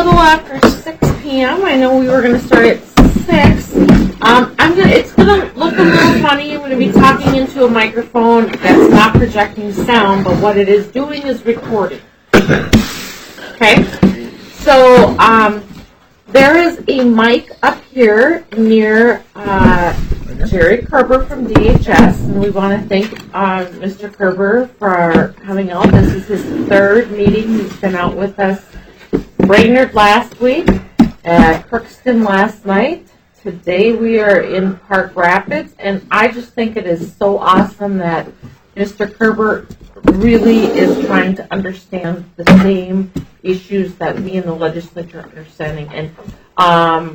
little after 6 p.m. I know we were going to start at 6. It's going to look a little funny. I'm going to be talking into a microphone that's not projecting sound, but what it is doing is recording. Okay? So, there is a mic up here near Jerry Kerber from DHS, and we want to thank Mr. Kerber for coming out. This is his 3rd meeting. He's been out with us Brainerd last week, at Crookston last night. Today we are in Park Rapids, and I just think it is so awesome that Mr. Kerber really is trying to understand the same issues that we in the legislature are understanding. And I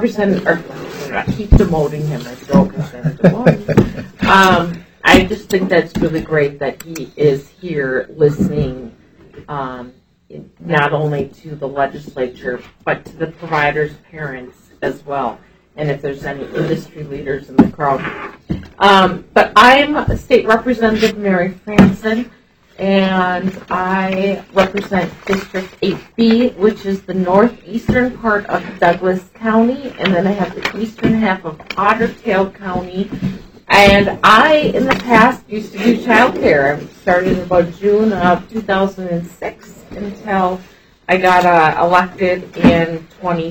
keep demoting him as joke instead of demoting. I just think that's really great that he is here listening, not only to the legislature, but to the providers' parents as well, and if there's any industry leaders in the crowd. But I'm State Representative Mary Franson, and I represent District 8B, which is the northeastern part of Douglas County, and then I have the eastern half of Otter Tail County. And I, in the past, used to do child care. I started in about June of 2006 until I got elected in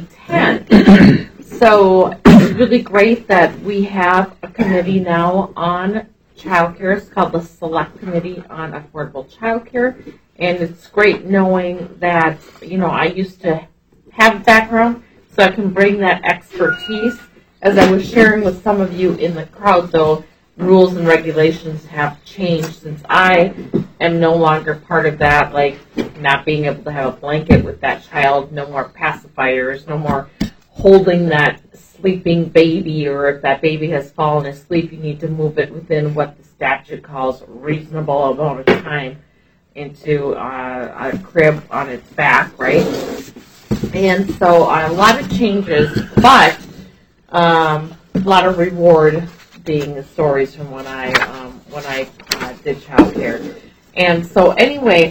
2010. So it's really great that we have a committee now on child care. It's called the Select Committee on Affordable Child Care. And it's great knowing that, I used to have a background, so I can bring that expertise. As I was sharing with some of you in the crowd, though, rules and regulations have changed since I am no longer part of that, like not being able to have a blanket with that child, no more pacifiers, no more holding that sleeping baby, or if that baby has fallen asleep, you need to move it within what the statute calls reasonable amount of time into a crib on its back, right? And so a lot of changes, but a lot of reward being the stories from when I did child care. And so anyway,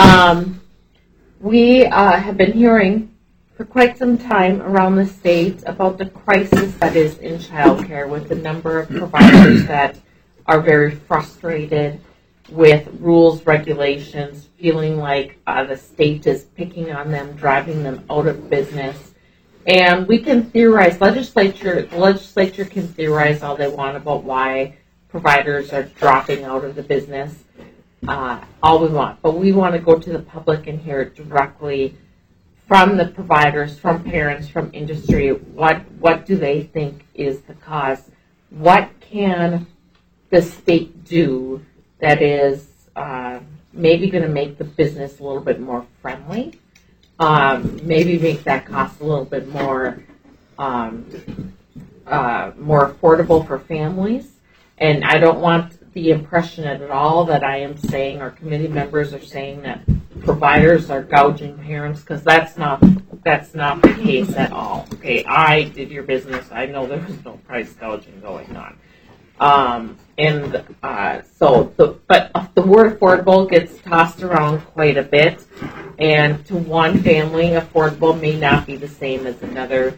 we have been hearing for quite some time around the state about the crisis that is in child care, with the number of providers that are very frustrated with rules, regulations, feeling like the state is picking on them, driving them out of business. And we can theorize, the legislature can theorize all they want about why providers are dropping out of the business, all we want. But we want to go to the public and hear it directly from the providers, from parents, from industry. What do they think is the cause? What can the state do that is maybe going to make the business a little bit more friendly? Maybe make that cost a little bit more affordable for families. And I don't want the impression at all that I am saying, or committee members are saying, that providers are gouging parents, because that's not the case at all. Okay, I did your business. I know there was no price gouging going on. But the word affordable gets tossed around quite a bit, and to one family, affordable may not be the same as another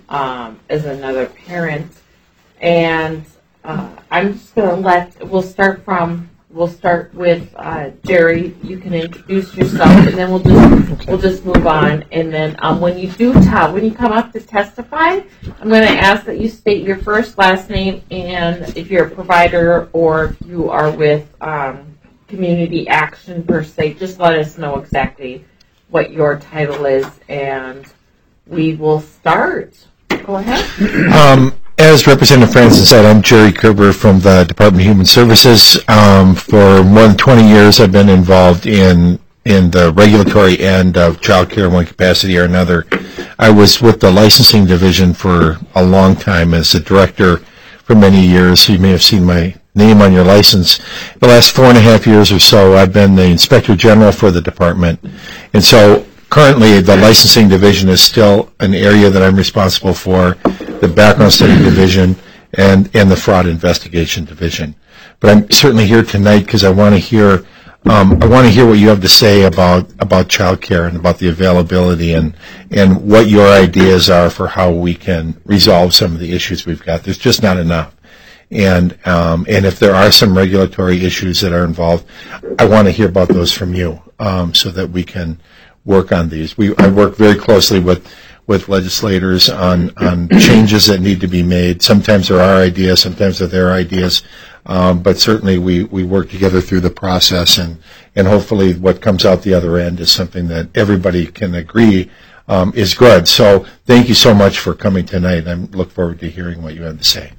parent. And I'm just going to we'll start with Jerry. You can introduce yourself, and then we'll just move on. And then when you come up to testify, I'm going to ask that you state your first, last name, and if you're a provider or if you are with Community Action per se, just let us know exactly what your title is, and we will start. Go ahead. As Representative Franson said, I'm Jerry Kerber from the Department of Human Services. For more than 20 years, I've been involved in the regulatory end of child care in one capacity or another. I was with the licensing division for a long time as a director for many years. You may have seen my name on your license. The last 4.5 years or so, I've been the Inspector General for the department. And so currently, the licensing division is still an area that I'm responsible for, the background study division, and the fraud investigation division. But I'm certainly here tonight because I want to hear I want to hear what you have to say about childcare and about the availability and what your ideas are for how we can resolve some of the issues we've got. There's just not enough. And if there are some regulatory issues that are involved, I want to hear about those from you so that we can work on these. I work very closely with legislators on changes that need to be made. Sometimes they're our ideas, sometimes they're their ideas, but certainly we work together through the process, and hopefully what comes out the other end is something that everybody can agree is good. So thank you so much for coming tonight. I look forward to hearing what you have to say.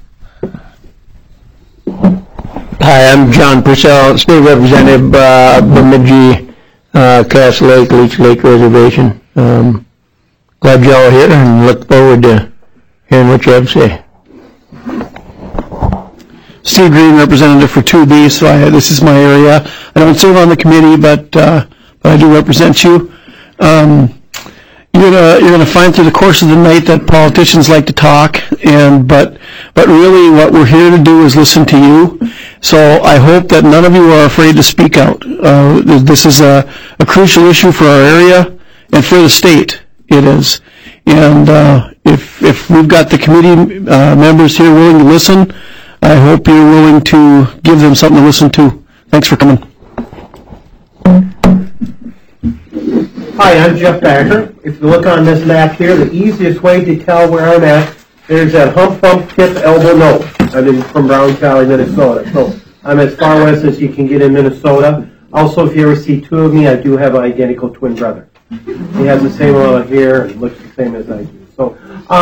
Hi, I'm John Purcell, State Representative, Bemidji, Cass Lake, Leech Lake Reservation. Glad y'all are here and look forward to hearing what you have to say. Steve Green, representative for 2B, so this is my area. I don't serve on the committee, but I do represent you. You're gonna find through the course of the night that politicians like to talk, but really what we're here to do is listen to you. So I hope that none of you are afraid to speak out. This is a crucial issue for our area and for the state. It is, and if we've got the committee members here willing to listen, I hope you're willing to give them something to listen to. Thanks for coming. Hi, I'm Jeff Backer. If you look on this map here, the easiest way to tell where I'm at, there's that hump, tip, elbow, nose. I'm from Brown County, Minnesota. So I'm as far west as you can get in Minnesota. Also, if you ever see two of me, I do have an identical twin brother. He has the same amount of hair and looks the same as I do. So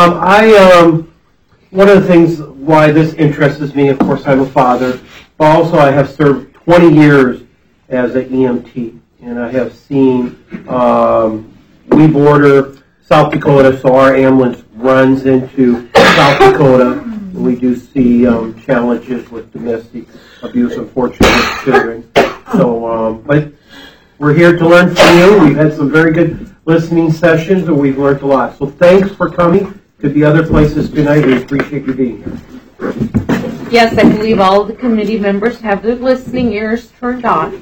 one of the things why this interests me, of course, I'm a father, but also I have served 20 years as an EMT. And I have seen, we border South Dakota, so our ambulance runs into South Dakota. And we do see challenges with domestic abuse, unfortunately, with children. So, but we're here to learn from you. We've had some very good listening sessions, and we've learned a lot. So thanks for coming. Could be other places tonight. We appreciate you being here. Yes, I believe all of the committee members have their listening ears turned on.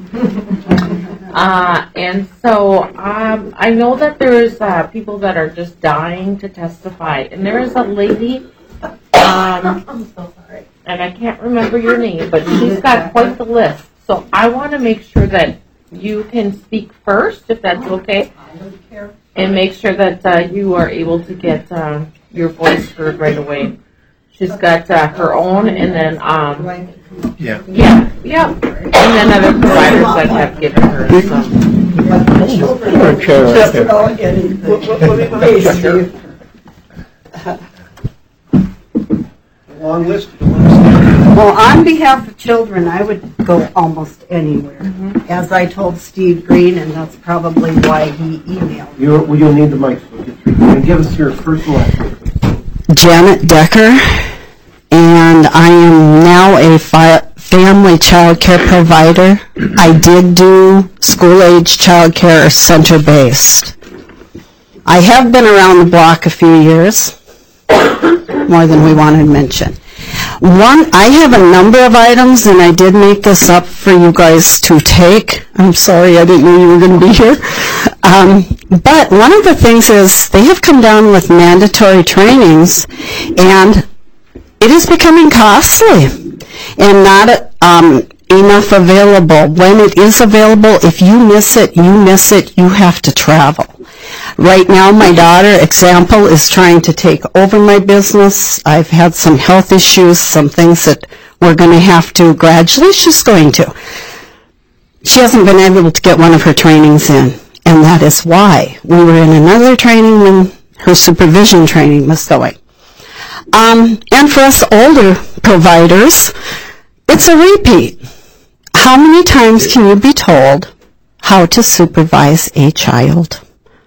And so I know that there's people that are just dying to testify. And there is a lady, I'm so sorry, and I can't remember your name, but she's got quite the list. So I want to make sure that you can speak first, if that's okay, and make sure that you are able to get your voice heard right away. She's got her own, and then yeah, and then other providers that have given her some. Long list. Well, on behalf of children, I would go almost anywhere. Mm-hmm. As I told Steve Green, and that's probably why he emailed me. You'll need the mic. So give us your first and last name. Janet Decker, and I am now a family child care provider. I did do school-age child care center-based. I have been around the block a few years, more than we want to mention. I have a number of items, and I did make this up for you guys to take. I'm sorry, I didn't know you were going to be here. But one of the things is they have come down with mandatory trainings, and it is becoming costly and not enough available. When it is available, if you miss it, you have to travel. Right now, my daughter, example, is trying to take over my business. I've had some health issues, some things that we're going to have to gradually. She's going to. She hasn't been able to get one of her trainings in, and that is why. We were in another training when her supervision training was going. And for us older providers, it's a repeat. How many times can you be told how to supervise a child?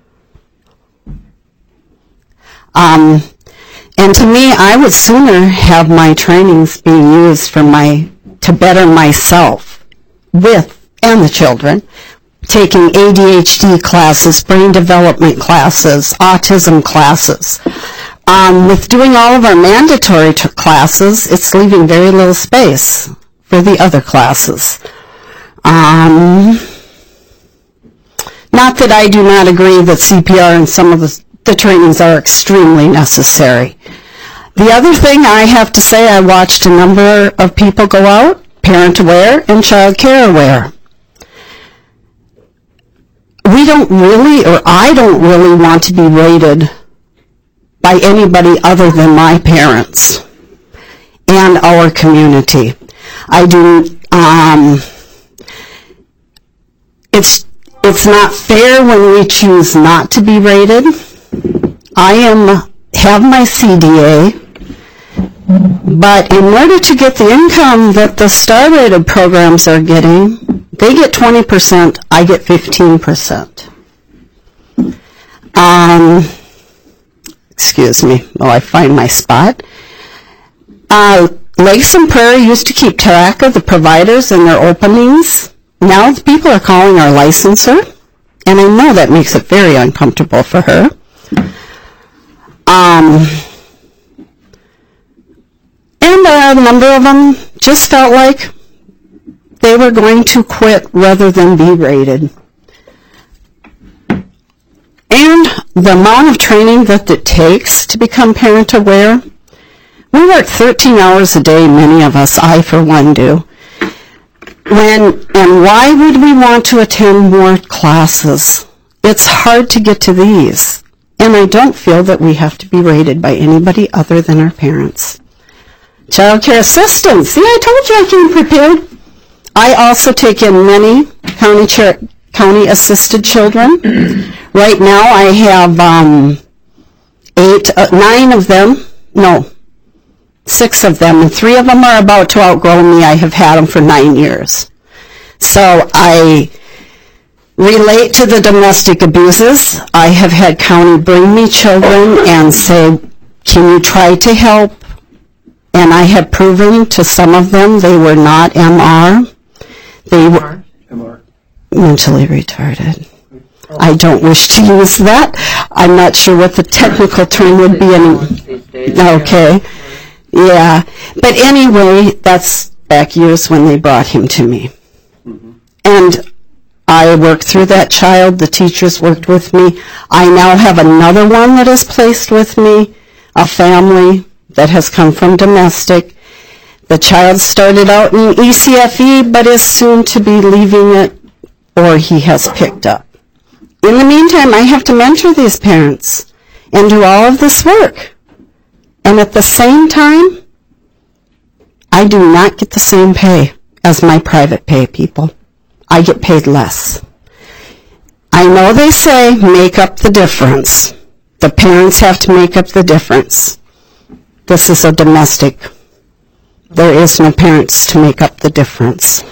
And to me, I would sooner have my trainings being used to better myself and the children, taking ADHD classes, brain development classes, autism classes. With doing all of our mandatory classes, it's leaving very little space for the other classes. Not that I do not agree that CPR and some of the trainings are extremely necessary. The other thing I have to say, I watched a number of people go out, parent aware and child care aware. We don't really, or I don't really want to be rated by anybody other than my parents and our community. I do, it's not fair when we choose not to be rated. I have my CDA, but in order to get the income that the star-rated programs are getting, they get 20%, I get 15%. Excuse me while I find my spot. Lakes and Prairie used to keep track of the providers and their openings. Now the people are calling our licensor, and I know that makes it very uncomfortable for her. And a number of them just felt like they were going to quit rather than be rated. And the amount of training that it takes to become parent aware, we work 13 hours a day, many of us, I for one do. And why would we want to attend more classes? It's hard to get to these. And I don't feel that we have to be rated by anybody other than our parents. Child care assistants. See, I told you I came prepared. I also take in many county assisted children. Right now I have 6 of them, and 3 of them are about to outgrow me. I have had them for 9 years. So I relate to the domestic abuses. I have had county bring me children and say, can you try to help? And I have proven to some of them they were not MR. They were mentally retarded. I don't wish to use that. I'm not sure what the technical term would be. Okay. Yeah. But anyway, that's back years when they brought him to me. And I worked through that child. The teachers worked with me. I now have another one that is placed with me, a family that has come from domestic. The child started out in ECFE, but is soon to be leaving it, or he has picked up. In the meantime, I have to mentor these parents and do all of this work. And at the same time, I do not get the same pay as my private pay people. I get paid less. I know they say make up the difference. The parents have to make up the difference. This is a domestic. There is no parents to make up the difference.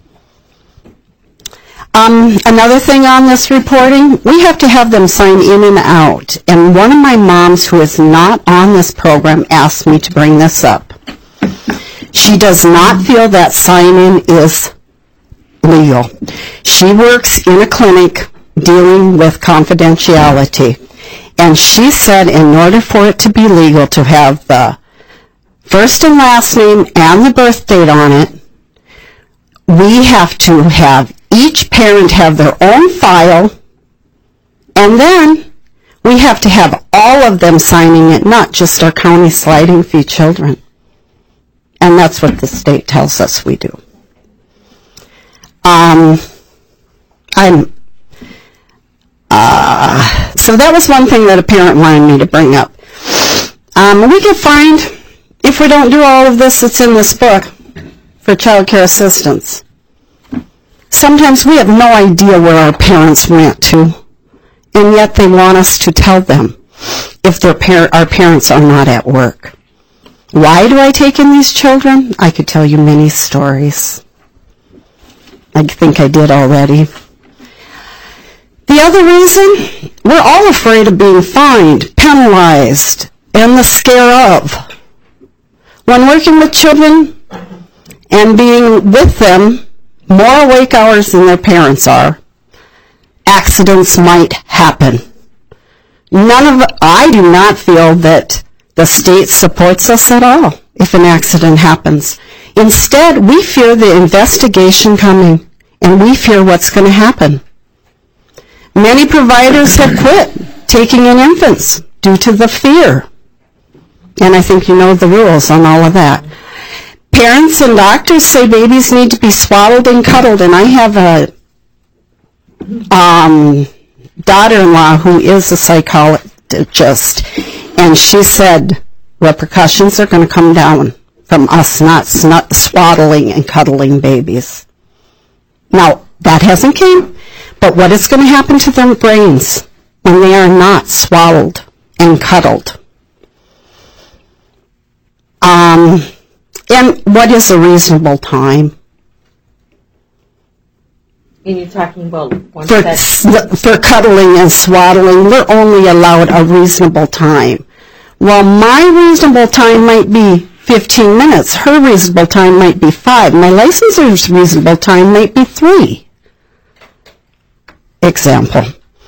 Another thing on this reporting, we have to have them sign in and out. And one of my moms who is not on this program asked me to bring this up. She does not feel that sign-in is legal. She works in a clinic dealing with confidentiality. And she said in order for it to be legal to have the first and last name and the birth date on it, we have to have each parent have their own file, and then we have to have all of them signing it, not just our county sliding fee children. And that's what the state tells us we do. So that was one thing that a parent wanted me to bring up. We get fined if we don't do all of this that's in this book for child care assistance. Sometimes we have no idea where our parents went to, and yet they want us to tell them if our parents are not at work. Why do I take in these children? I could tell you many stories. I think I did already. The other reason, we're all afraid of being fined, penalized, and the scare of. When working with children and being with them, more awake hours than their parents are, accidents might happen. I do not feel that the state supports us at all if an accident happens. Instead, we fear the investigation coming and we fear what's going to happen. Many providers have quit taking in infants due to the fear. And I think you know the rules on all of that. Parents and doctors say babies need to be swaddled and cuddled, and I have a daughter-in-law who is a psychologist, and she said repercussions are going to come down from us not swaddling and cuddling babies. Now, that hasn't came, but what is going to happen to their brains when they are not swaddled and cuddled? And what is a reasonable time? And you're talking about For cuddling and swaddling, we're only allowed a reasonable time. Well, my reasonable time might be 15 minutes. Her reasonable time might be 5. My licensor's reasonable time might be 3. Example.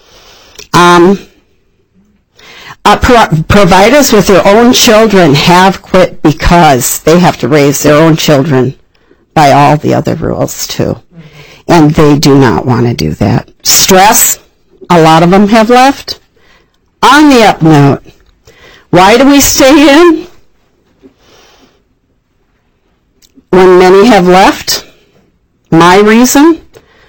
Providers with their own children have quit because they have to raise their own children by all the other rules too. And they do not want to do that. Stress, a lot of them have left. On the up note, why do we stay in when many have left? My reason?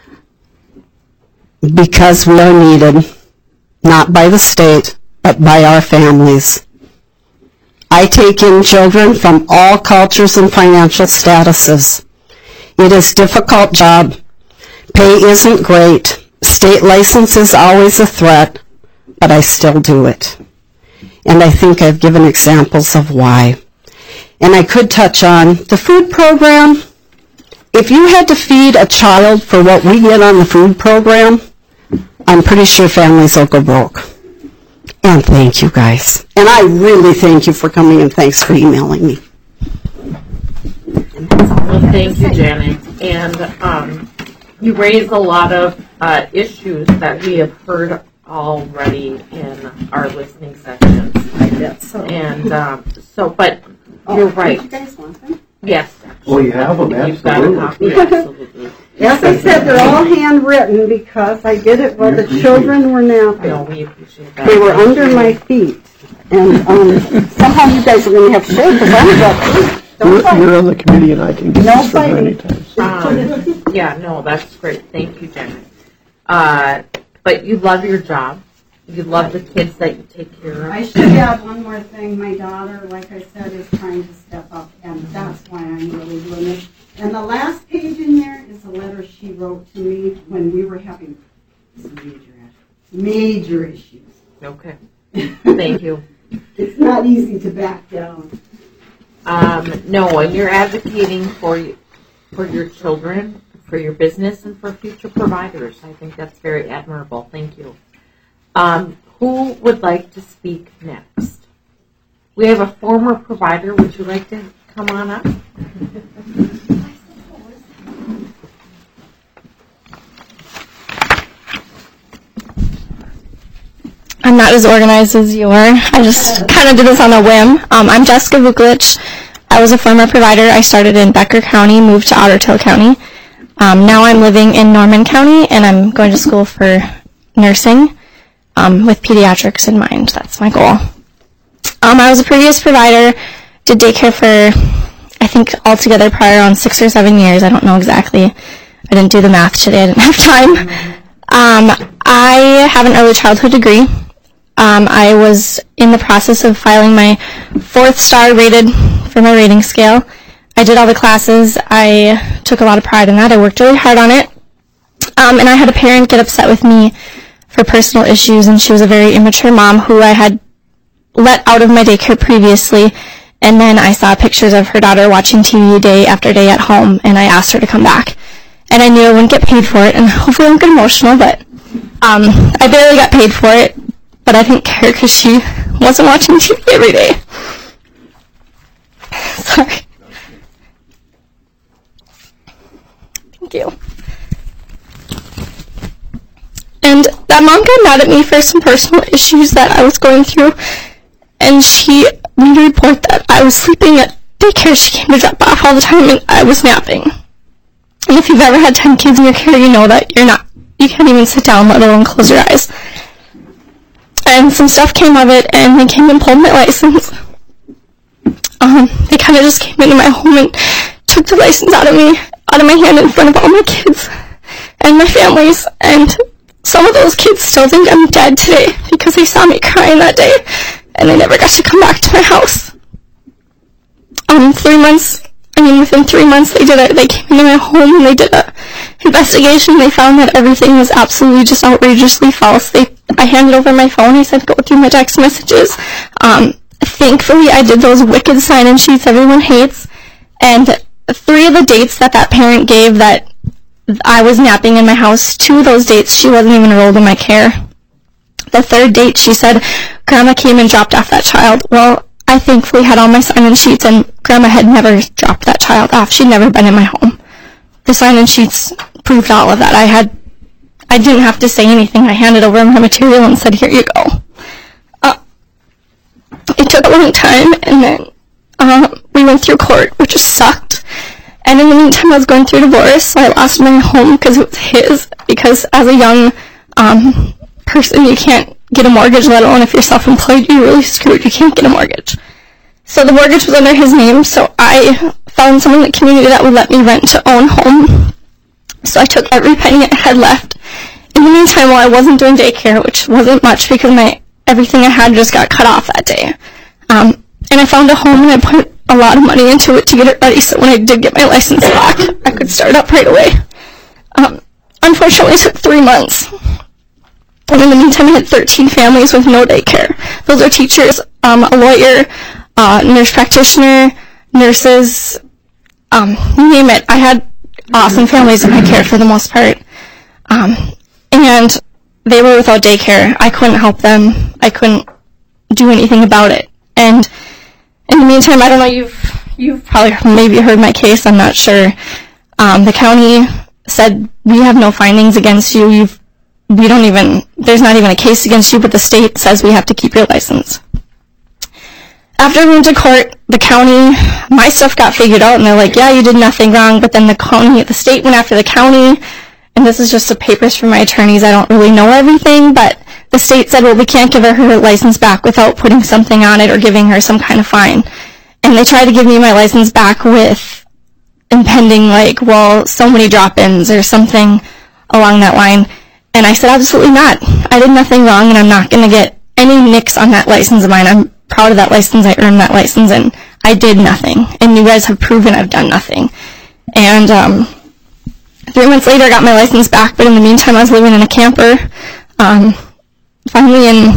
Because we are needed, not by the state, but by our families. I take in children from all cultures and financial statuses. It is a difficult job. Pay isn't great. State license is always a threat, but I still do it. And I think I've given examples of why. And I could touch on the food program. If you had to feed a child for what we get on the food program, I'm pretty sure families will go broke. And thank you guys. And I really thank you for coming, and thanks for emailing me. Well, thank you, Janet. And you raise a lot of issues that we have heard already in our listening sessions. I guess so. And but you're right. You guys want them? Yes. Oh, you have them, You've got a absolutely. copy, absolutely. As I said, they're all handwritten because I did it while the children were napping. No, we appreciate that. They were under my feet. And somehow you guys are going to have to share because I'm about You're on the committee and I can get No this from many fighting. times. Yeah, no, that's great. Thank you, Janet. But you love your job. You love the kids that you take care of. I should add one more thing. My daughter, like I said, is trying to step up, and that's why I'm really doing it. And the last page in there is a letter she wrote to me when we were having some major issues. Okay. Thank you. It's not easy to back down. No, and you're advocating for your children, for your business, and for future providers. I think that's very admirable. Thank you. Who would like to speak next? We have a former provider. Would you like to come on up? I'm not as organized as you are. I just kind of did this on a whim. I'm Jessica Vukolich. I was a former provider. I started in Becker County, moved to Ottertail County. Now I'm living in Norman County, and I'm going to school for nursing with pediatrics in mind. That's my goal. I was a previous provider, did daycare for, I think, altogether prior on 6 or 7 years. I don't know exactly. I didn't do the math today. I didn't have time. I have an early childhood degree. I was in the process of filing my 4th star rated for my rating scale. I did all the classes. I took a lot of pride in that. I worked really hard on it. And I had a parent get upset with me for personal issues, and she was a very immature mom who I had let out of my daycare previously. And then I saw pictures of her daughter watching TV day after day at home, and I asked her to come back. And I knew I wouldn't get paid for it, and hopefully I won't get emotional, but I barely got paid for it. But I didn't care because she wasn't watching TV every day. Sorry. Thank you. And that mom got mad at me for some personal issues that I was going through, and she made a report that I was sleeping at daycare. She came to drop off all the time, and I was napping. And if you've ever had 10 kids in your care, you know that you can't even sit down, let alone close your eyes. And some stuff came of it, and they came and pulled my license. They kind of just came into my home and took the license out of my hand in front of all my kids and my families. And some of those kids still think I'm dead today because they saw me crying that day, and they never got to come back to my house. Within 3 months, they came into my home and they did an investigation. They found that everything was absolutely just outrageously false. I handed over my phone. I said, go through my text messages. Thankfully, I did those wicked sign-in sheets everyone hates. And 3 of the dates that parent gave that I was napping in my house, 2 of those dates, she wasn't even enrolled in my care. The 3rd date, she said, Grandma came and dropped off that child. Well, I thankfully had all my sign-in sheets, and Grandma had never dropped that child off. She'd never been in my home. The sign-in sheets proved all of that. I didn't have to say anything. I handed over my material and said, here you go. It took a long time, and then we went through court, which just sucked. And in the meantime, I was going through divorce, so I lost my home because it was his. Because as a young person, you can't get a mortgage, let alone if you're self-employed, you're really screwed. You can't get a mortgage. So the mortgage was under his name, so I found someone in the community that would let me rent to own home. So I took every penny I had left. In the meantime, while I wasn't doing daycare, which wasn't much because everything I had just got cut off that day. And I found a home, and I put a lot of money into it to get it ready, so when I did get my license back, I could start up right away. Unfortunately, it took 3 months. And in the meantime, I had 13 families with no daycare. Those are teachers, a lawyer, nurse practitioner, nurses, you name it. I had awesome families in my care for the most part. And they were without daycare. I couldn't help them. I couldn't do anything about it. And in the meantime, I don't know, you've probably maybe heard my case, I'm not sure. The county said, we have no findings against you. There's not even a case against you, but the state says we have to keep your license. After I went to court, the county, my stuff got figured out, and they're like, yeah, you did nothing wrong, but then the state went after the county, and this is just the papers from my attorneys. I don't really know everything, but the state said, well, we can't give her license back without putting something on it or giving her some kind of fine. And they tried to give me my license back with impending, so many drop-ins or something along that line. And I said, absolutely not. I did nothing wrong, and I'm not going to get any nicks on that license of mine. I'm proud of that license. I earned that license, and I did nothing. And you guys have proven I've done nothing. And 3 months later, I got my license back, but in the meantime, I was living in a camper. Finally, in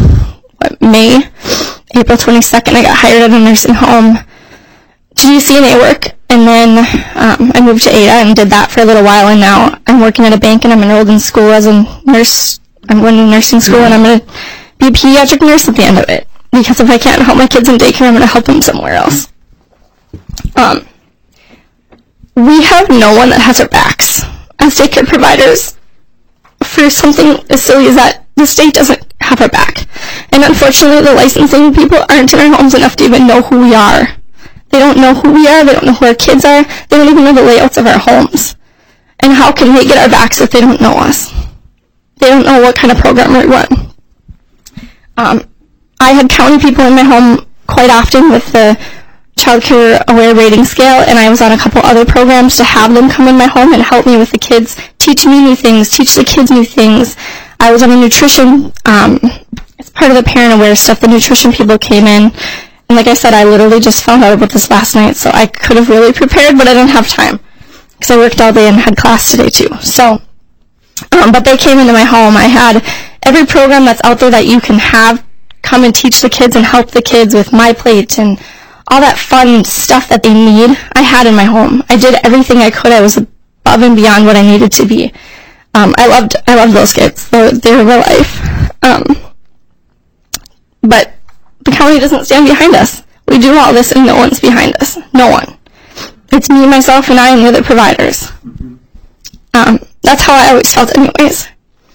April 22nd, I got hired at a nursing home to do CNA work. And then I moved to Ada and did that for a little while, and now I'm working at a bank, and I'm enrolled in school as a nurse. I'm going to nursing school, and I'm going to be a pediatric nurse at the end of it. Because if I can't help my kids in daycare, I'm going to help them somewhere else. We have no one that has our backs as daycare providers for something as silly as that. The state doesn't have our back. And unfortunately, the licensing people aren't in our homes enough to even know who we are. They don't know who we are. They don't know who our kids are. They don't even know the layouts of our homes. And how can they get our backs if they don't know us? They don't know what kind of program we run. I had county people in my home quite often with the Child Care Aware Rating Scale, and I was on a couple other programs to have them come in my home and help me with the kids, teach me new things, teach the kids new things. I was on a nutrition, it's part of the Parent Aware stuff. The nutrition people came in, and like I said, I literally just found out about this last night, so I could have really prepared, but I didn't have time because I worked all day and had class today too. So, but they came into my home. I had every program that's out there that you can have come and teach the kids and help the kids with My Plate and all that fun stuff that they need. I had in my home. I did everything I could. I was above and beyond what I needed to be. I loved those kids. They were real life. But the county doesn't stand behind us. We do all this and no one's behind us. No one. It's me, myself, and I, and the other providers. That's how I always felt anyways.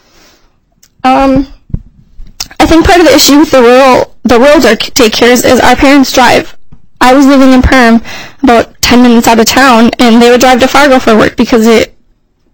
I think part of the issue with the rural daycares is our parents drive. I was living in Perham, about 10 minutes out of town, and they would drive to Fargo for work because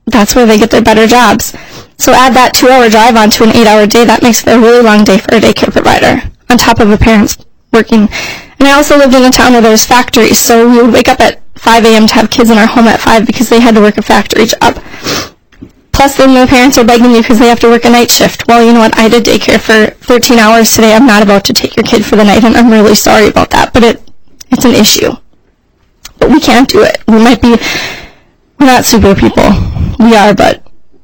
that's where they get their better jobs. So add that 2-hour drive onto an 8-hour day, that makes for a really long day for a daycare provider, on top of a parent's working. And I also lived in a town where there was factories, so we would wake up at 5 a.m. to have kids in our home at 5 because they had to work a factory job. Plus, then the parents are begging you because they have to work a night shift. Well, you know what? I did daycare for 13 hours today. I'm not about to take your kid for the night, and I'm really sorry about that, but it's an issue. But we can't do it. We're not super people. We are, but.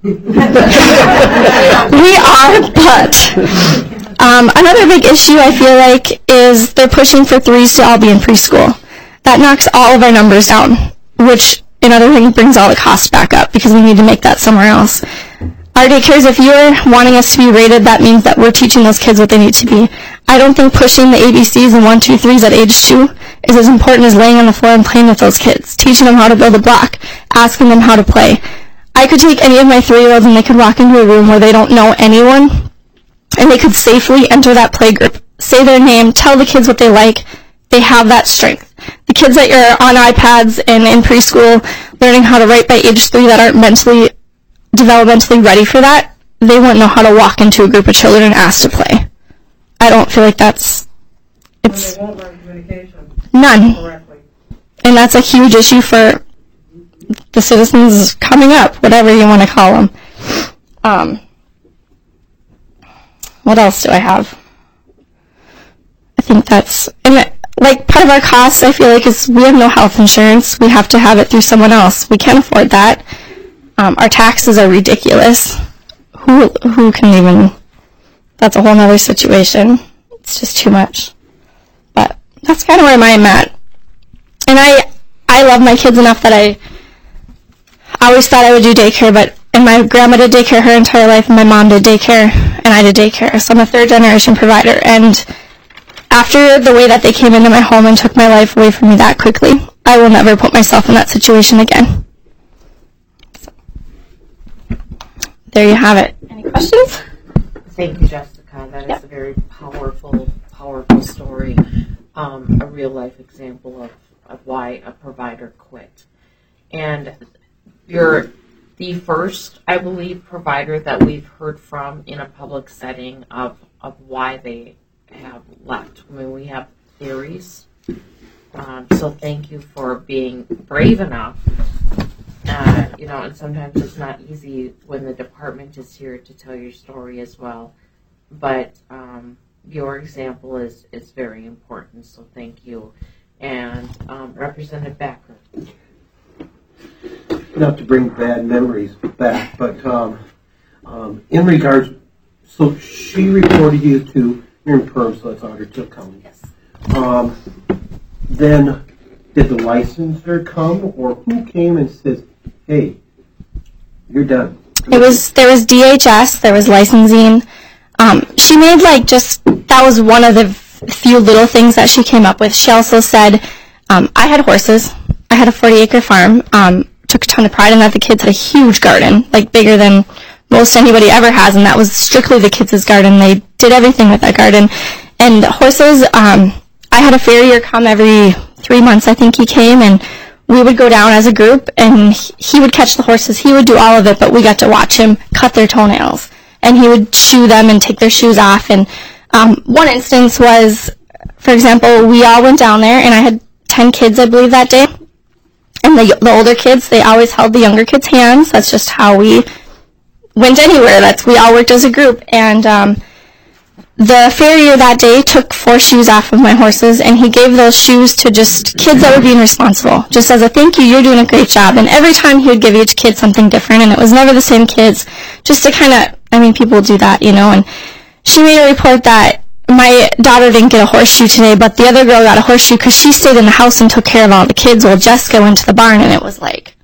Another big issue I feel like is they're pushing for 3s to all be in preschool. That knocks all of our numbers down, which another thing brings all the costs back up because we need to make that somewhere else. Our daycares, if you're wanting us to be rated, that means that we're teaching those kids what they need to be. I don't think pushing the ABCs and 1, 2, 3s at age 2 is as important as laying on the floor and playing with those kids, teaching them how to build a block, asking them how to play. I could take any of my 3-year-olds and they could walk into a room where they don't know anyone, and they could safely enter that play group, say their name, tell the kids what they like. They have that strength. The kids that are on iPads and in preschool learning how to write by age 3 that aren't developmentally ready for that, they wouldn't know how to walk into a group of children and ask to play. I don't feel like it's... They won't learn communication. None. Correctly. And that's a huge issue for the citizens coming up, whatever you want to call them. What else do I have? I think that's... Like, part of our costs, I feel like, is we have no health insurance. We have to have it through someone else. We can't afford that. Our taxes are ridiculous. Who can even... That's a whole other situation. It's just too much. But that's kind of where I'm at. And I love my kids enough that I always thought I would do daycare, and my grandma did daycare her entire life, and my mom did daycare, and I did daycare. So I'm a 3rd-generation provider, and after the way that they came into my home and took my life away from me that quickly, I will never put myself in that situation again. So, there you have it. Any questions? Thank you, Jessica. That is a very powerful story. A real-life example of why a provider quit. And you're the first, I believe, provider that we've heard from in a public setting of why they have left. I mean, we have theories. So thank you for being brave enough. And sometimes it's not easy when the department is here to tell your story as well. But your example is very important, so thank you. And Representative Becker. Not to bring bad memories back, but in regards, so she reported you to, you're in Perm, so that's Otter Tail County. Yes. Then did the licensor come, or who came and says, hey, you're done? There was DHS, there was licensing. She made that was one of the few little things that she came up with. She also said, I had horses. I had a 40-acre farm. Took a ton of pride in that. The kids had a huge garden, bigger than most anybody ever has, and that was strictly the kids' garden. They did everything with that garden. And horses, I had a farrier come every 3 months, I think he came, and we would go down as a group, and he would catch the horses. He would do all of it, but we got to watch him cut their toenails. And he would shoe them and take their shoes off. And one instance was, for example, we all went down there, and I had 10 kids, I believe, that day. And the older kids, they always held the younger kids' hands. That's just how we went anywhere. We all worked as a group. And the farrier that day took 4 shoes off of my horses, and he gave those shoes to just kids that were being responsible. Just as a thank you, you're doing a great job. And every time he would give each kid something different, and it was never the same kids, just to kind of, people do that, and she made a report that my daughter didn't get a horseshoe today, but the other girl got a horseshoe because she stayed in the house and took care of all the kids while Jessica went to the barn, and it was like,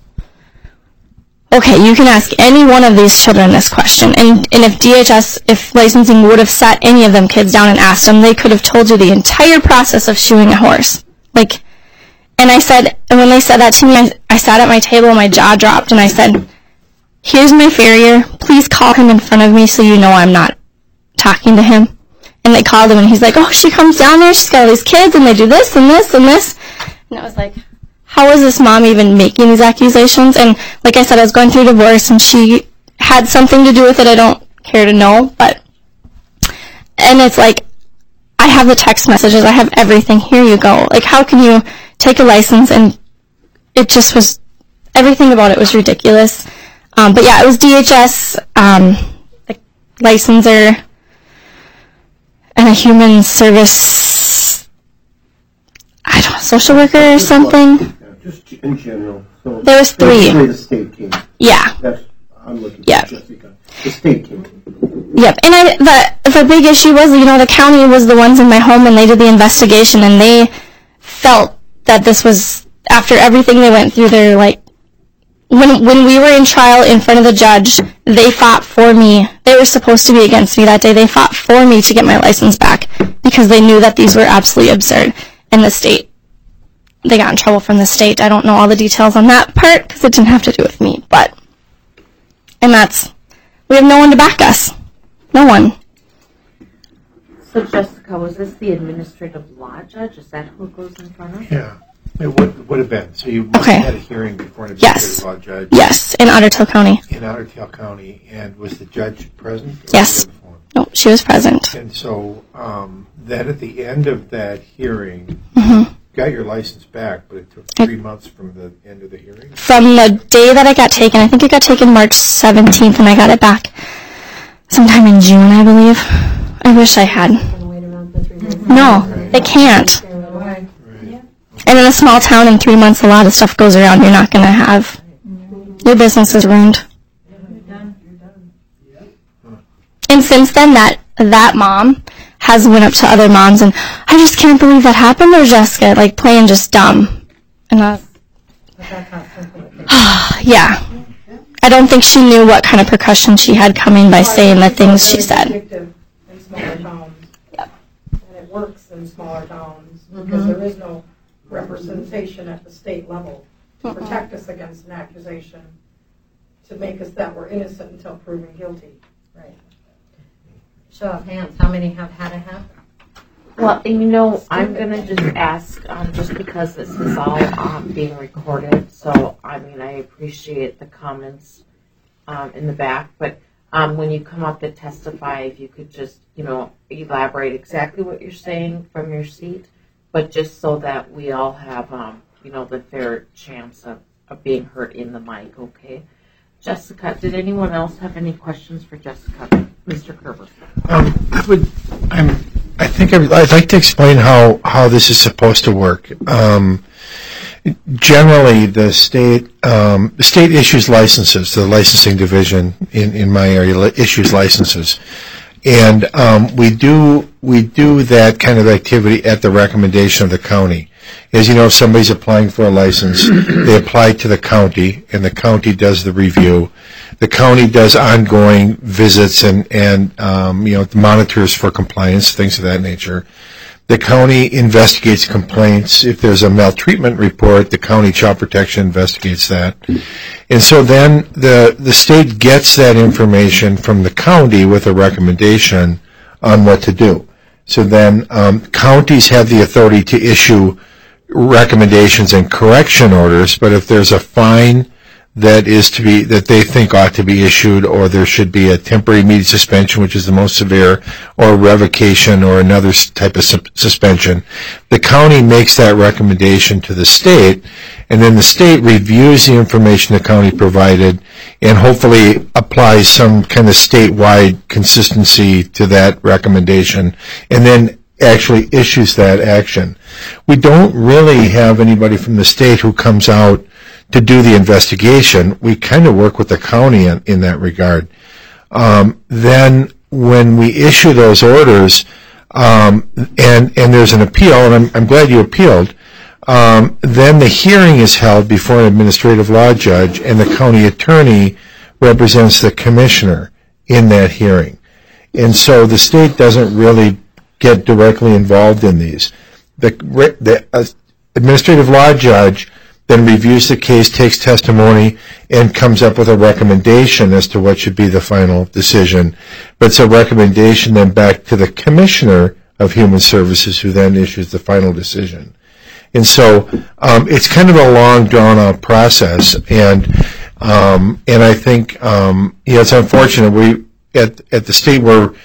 okay, you can ask any one of these children this question, and if licensing would have sat any of them kids down and asked them, they could have told you the entire process of shoeing a horse. And I said, and when they said that to me, I sat at my table and my jaw dropped, and I said, here's my farrier, please call him in front of me so you know I'm not talking to him. And they called him, and he's like, oh, she comes down there, she's got all these kids, and they do this and this and this. And I was like, how is this mom even making these accusations? And like I said, I was going through divorce, and she had something to do with it. I don't care to know, and it's like, I have the text messages, I have everything, here you go. Like, how can you take a license? And it just was, everything about it was ridiculous. But yeah, it was DHS, the licensor, and a human service, I don't know, social worker or something. Yeah, just in general. So There was 3. basically the state came. Yeah. I'm looking Yeah. for Jessica. The state came. Yep, and the big issue was, the county was the ones in my home, and they did the investigation, and they felt that this was, after everything they went through, they're like, when we were in trial in front of the judge, they fought for me. They were supposed to be against me that day. They fought for me to get my license back because they knew that these were absolutely absurd. And the state, they got in trouble from the state. I don't know all the details on that part because it didn't have to do with me, we have no one to back us. No one. So Jessica, was this the administrative law judge? Is that who it goes in front of? Yeah, it would have been. So you Okay. had a hearing before an Yes. administrative law judge Yes, in Otter Tail County. in Otter Tail County, and was the judge present? Or Yes. was he on the phone? No, she was present. And so then at the end of that hearing, got your license back, but it took 3 months from the end of the hearing? From the day that it got taken, I think it got taken March 17th, and I got it back sometime in June, I believe. I wish I had. No, they can't. And in a small town, in 3 months, a lot of stuff goes around. You're not going to have, your business is ruined. And since then, that mom has went up to other moms, and I just can't believe that happened to Jessica, like playing just dumb. And yeah. I don't think she knew what kind of percussion she had coming by saying the things she said. In smaller towns. Yep. And it works in smaller towns because there is no representation at the state level to protect us against an accusation, to make us that we're innocent until proven guilty. Right. Show of hands, how many have had it happen? Well, I'm going to just ask, just because this is all being recorded, so, I appreciate the comments in the back, but when you come up to testify, if you could just, elaborate exactly what you're saying from your seat, but just so that we all have, the fair chance of being heard in the mic, okay? Jessica, did anyone else have any questions for Jessica? Mr. Kerber. I think I'd like to explain how this is supposed to work. Generally, the state issues licenses. The licensing division in my area issues licenses, and we do that kind of activity at the recommendation of the county. As you know, if somebody's applying for a license, they apply to the county, and the county does the review. The county does ongoing visits and monitors for compliance, things of that nature. The county investigates complaints. If there's a maltreatment report, the county child protection investigates that. And so then the state gets that information from the county with a recommendation on what to do. So then counties have the authority to issue recommendations and correction orders, but if there's a fine that they think ought to be issued, or there should be a temporary immediate suspension, which is the most severe, or revocation, or another type of suspension, the county makes that recommendation to the state, and then the state reviews the information the county provided and hopefully applies some kind of statewide consistency to that recommendation, and then actually issues that action. We don't really have anybody from the state who comes out to do the investigation. We kind of work with the county in that regard. Then when we issue those orders, and there's an appeal, and I'm glad you appealed, then the hearing is held before an administrative law judge, and the county attorney represents the commissioner in that hearing. And so the state doesn't really get directly involved in these. The administrative law judge then reviews the case, takes testimony, and comes up with a recommendation as to what should be the final decision. But it's a recommendation then back to the Commissioner of Human Services, who then issues the final decision. And so it's kind of a long, drawn-out process, and I think it's unfortunate. We at the state where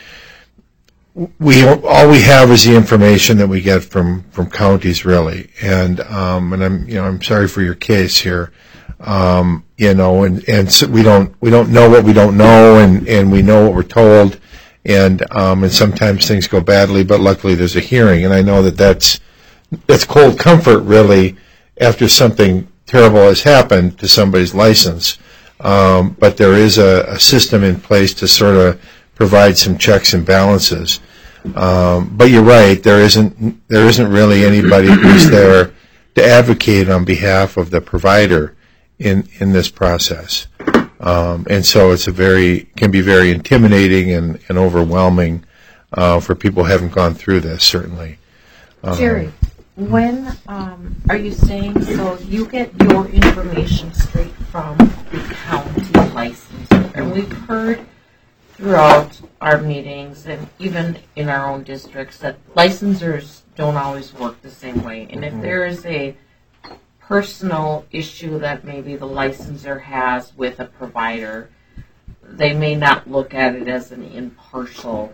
all we have is the information that we get from counties, really, and I'm sorry for your case here, and so we don't know what we don't know, and we know what we're told, and sometimes things go badly, but luckily there's a hearing, and I know that's cold comfort, really, after something terrible has happened to somebody's license, but there is a system in place to sort of provide some checks and balances. But you're right. There isn't really anybody who's there to advocate on behalf of the provider in this process, and so can be very intimidating and overwhelming for people who haven't gone through this. Certainly, Jerry. When are you saying, so you get your information straight from the county licensor? And we've heard throughout our meetings and even in our own districts that licensors don't always work the same way. And if there is a personal issue that maybe the licensor has with a provider, they may not look at it as an impartial,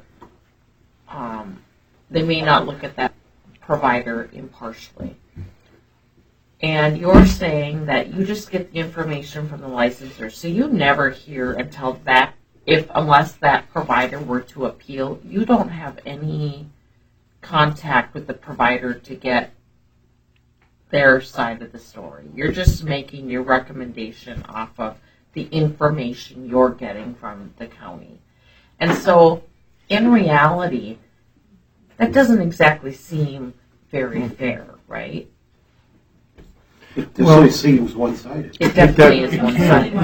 they may not look at that provider impartially. And you're saying that you just get the information from the licensor, so you never hear until that, unless that provider were to appeal, you don't have any contact with the provider to get their side of the story. You're just making your recommendation off of the information you're getting from the county. And so, in reality, that doesn't exactly seem very fair, right? It definitely seems one-sided. It definitely is one-sided.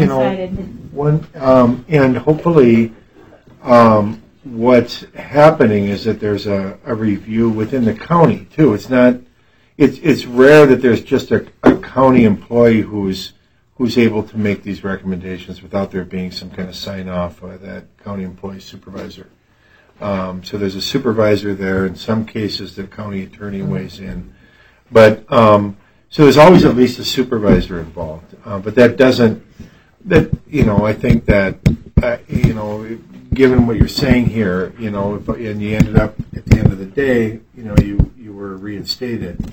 And hopefully, what's happening is that there's a review within the county too. It's not. It's rare that there's just a county employee who's able to make these recommendations without there being some kind of sign-off by that county employee supervisor. So there's a supervisor there. In some cases, the county attorney weighs in. But so there's always at least a supervisor involved. But that doesn't. I think that given what you're saying here, and you ended up at the end of the day, you were reinstated,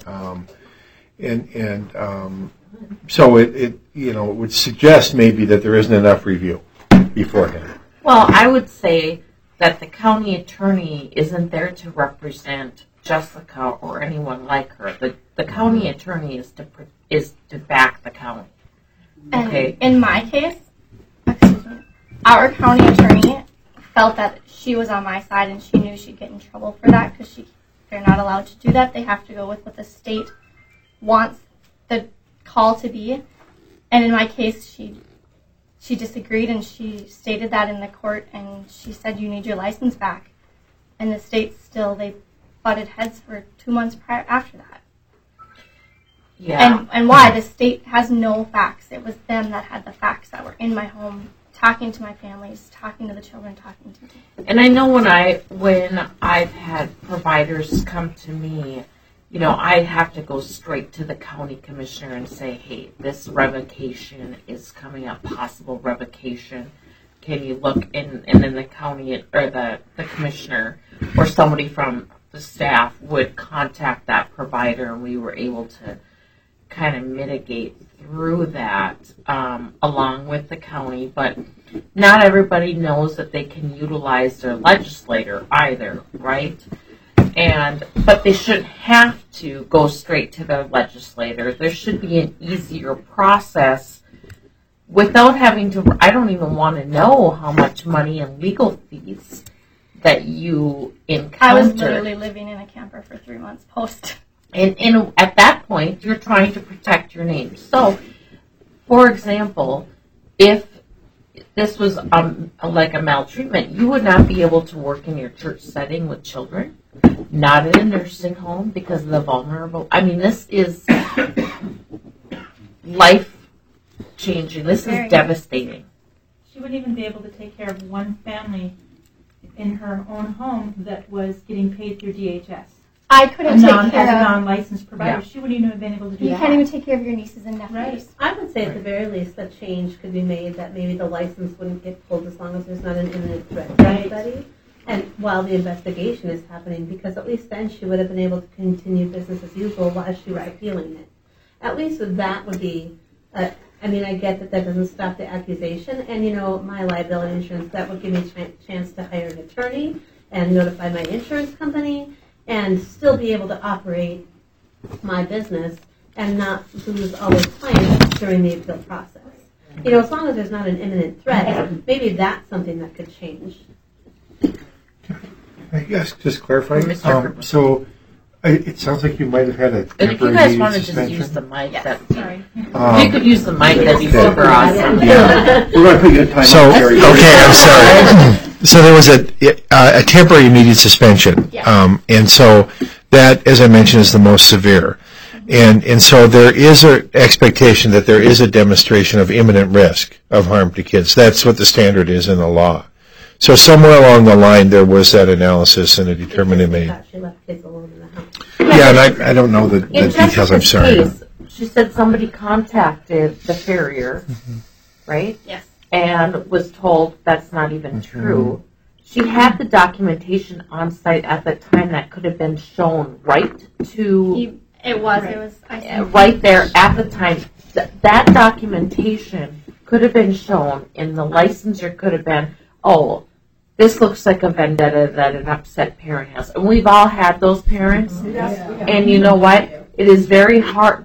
so it would suggest maybe that there isn't enough review beforehand. Well, I would say that the county attorney isn't there to represent Jessica or anyone like her. The county attorney is to back the county. Okay. And in my case, our county attorney felt that she was on my side and she knew she'd get in trouble for that because they're not allowed to do that. They have to go with what the state wants the call to be. And in my case, she disagreed and she stated that in the court and she said, you need your license back. And the state they butted heads for 2 months after that. Yeah. And why? The state has no facts. It was them that had the facts that were in my home, talking to my families, talking to the children, talking to me. And I know when I've had providers come to me, I have to go straight to the county commissioner and say, hey, this revocation is coming up, possible revocation. Can you look? And then the county or the commissioner or somebody from the staff would contact that provider, and we were able to kind of mitigate through that along with the county. But not everybody knows that they can utilize their legislator either, right? But they shouldn't have to go straight to their legislator. There should be an easier process without having to. I don't even want to know how much money in legal fees that you encountered. I was literally living in a camper for 3 months post. And at that point, you're trying to protect your name. So, for example, if this was like a maltreatment, you would not be able to work in your church setting with children, not in a nursing home because of the vulnerable. I mean, this is life-changing. This is devastating. She wouldn't even be able to take care of one family in her own home that was getting paid through DHS. I couldn't take as a care of. non-licensed provider, Yeah. she wouldn't even have been able to do You that. can't even take care of your nieces and nephews. Right. I would say at the very least that change could be made, that maybe the license wouldn't get pulled as long as there's not an imminent threat to anybody. And while the investigation is happening, because at least then she would have been able to continue business as usual while she was appealing it. At least that would be, I mean, I get that doesn't stop the accusation, and my liability insurance, that would give me a chance to hire an attorney and notify my insurance company and still be able to operate my business and not lose all those clients during the appeal process. As long as there's not an imminent threat, maybe that's something that could change. I guess just clarifying. Mr. So it sounds like you might have had a And if you temporary guys meeting want to just suspension. use the mic, that Sorry. if you could use the mic, that'd be super awesome. Yeah. We're going to put you in time So, out, Jerry. okay, I'm sorry. So there was a temporary immediate suspension. And so that, as I mentioned, is the most severe. And so there is an expectation that there is a demonstration of imminent risk of harm to kids. That's what the standard is in the law. So somewhere along the line there was that analysis and a determination made. She left kids alone in the house. Yeah, and I don't know the In details, I'm Jessica's sorry. case, she said somebody contacted the farrier, right? Yes. And was told that's not even true. She had the documentation on site at the time that could have been shown right to It was. I think. right there at the time. That documentation could have been shown, and the licensor could have been, oh, this looks like a vendetta that an upset parent has. And we've all had those parents. And you know what? It is very hard.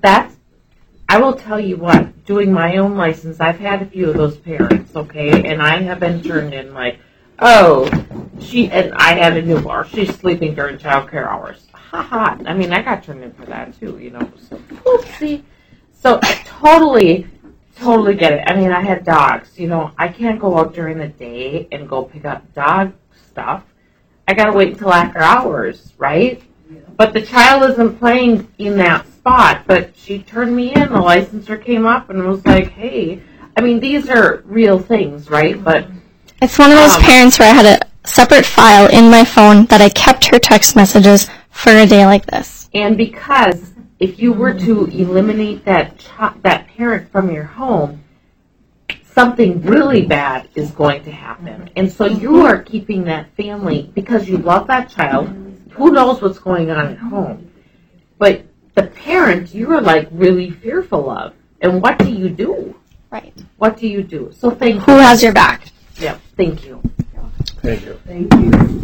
I will tell you what, doing my own license, I've had a few of those parents, okay? And I have been turned in like, oh, and I had a newborn. She's sleeping during child care hours. Ha ha. I mean, I got turned in for that too, So, oopsie. So I totally get it. I mean, I had dogs. I can't go out during the day and go pick up dog stuff. I got to wait until after hours, right? But the child isn't playing in that spot. But she turned me in. The licensor came up and was like, hey, I mean, these are real things, right? But It's one of those parents where I had a separate file in my phone that I kept her text messages for a day like this. And because if you were to eliminate that parent from your home, something really bad is going to happen. And so you are keeping that family because you love that child. Who knows what's going on at home? But the parent, you are like really fearful of. And what do you do? Right. What do you do? So thank you. Who has your back? Yeah, thank you. Thank you. Thank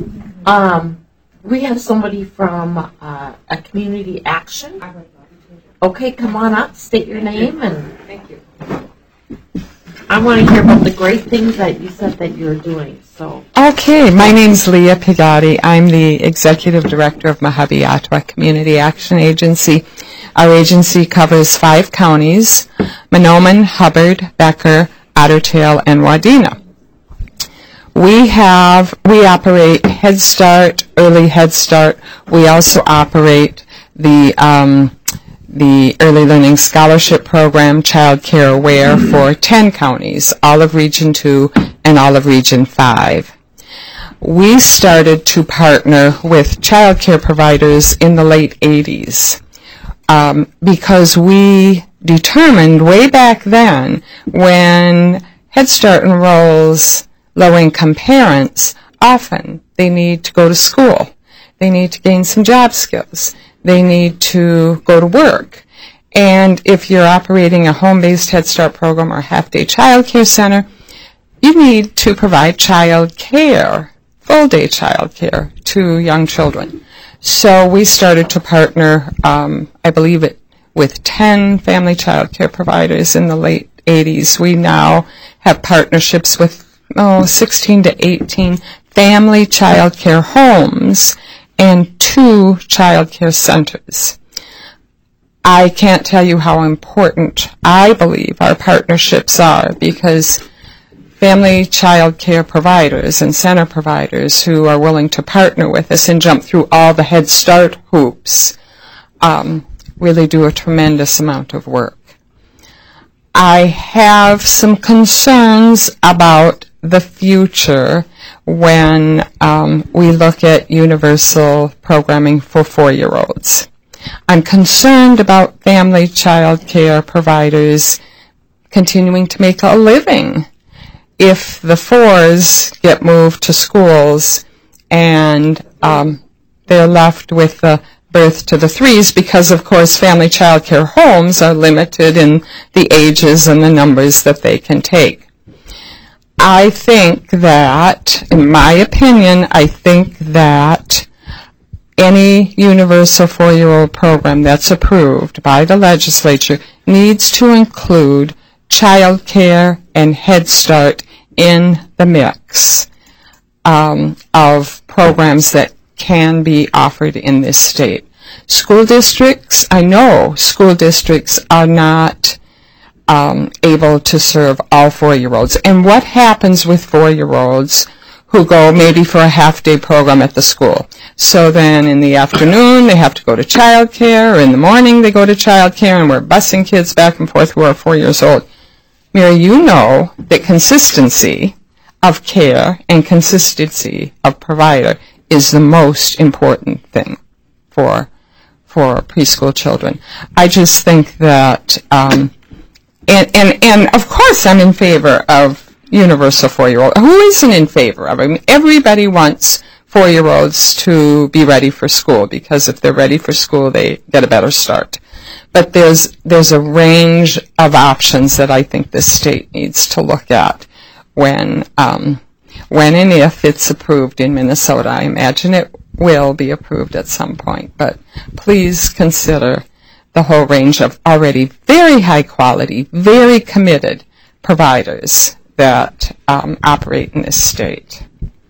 you. We have somebody from a community action. Okay, come on up, state your name, and Thank you. I want to hear about the great things that you said that you're doing. So, Okay, my name's Leah Pigatti. I'm the Executive Director of Mojave Ottawa Community Action Agency. Our agency covers 5 counties, Mahnomen, Hubbard, Becker, Otter Tail, and Wadena. We operate Head Start, Early Head Start. We also operate the Early Learning Scholarship Program, Child Care Aware, for 10 counties, all of Region 2 and all of Region 5. We started to partner with child care providers in the late 80s because we determined way back then when Head Start enrolls low-income parents, often they need to go to school. They need to gain some job skills. They need to go to work. And if you're operating a home-based Head Start program or half-day child care center, you need to provide child care, full-day child care to young children. So we started to partner, I believe with 10 family child care providers in the late 80s. We now have partnerships with 16 to 18 family child care homes and 2 child care centers. I can't tell you how important I believe our partnerships are because family child care providers and center providers who are willing to partner with us and jump through all the Head Start hoops really do a tremendous amount of work. I have some concerns about the future when we look at universal programming for 4-year-olds. I'm concerned about family child care providers continuing to make a living if the 4s get moved to schools and they're left with the birth to the 3s because, of course, family child care homes are limited in the ages and the numbers that they can take. I think that, in my opinion, I think that any universal 4-year-old program that's approved by the legislature needs to include child care and Head Start in the mix of programs that can be offered in this state. School districts, I know school districts are not able to serve all 4-year-olds. And what happens with 4-year-olds who go maybe for a half-day program at the school? So then in the afternoon they have to go to child care, or in the morning they go to child care, and we're busing kids back and forth who are 4 years old. Mary, you know that consistency of care and consistency of provider is the most important thing for preschool children. I just think that, and of course I'm in favor of universal 4-year-old. Who isn't in favor of it? I mean, everybody wants 4-year-olds to be ready for school, because if they're ready for school, they get a better start. But there's a range of options that I think the state needs to look at when and if it's approved in Minnesota. I imagine it will be approved at some point, but please consider the whole range of already very high quality, very committed providers that operate in this state.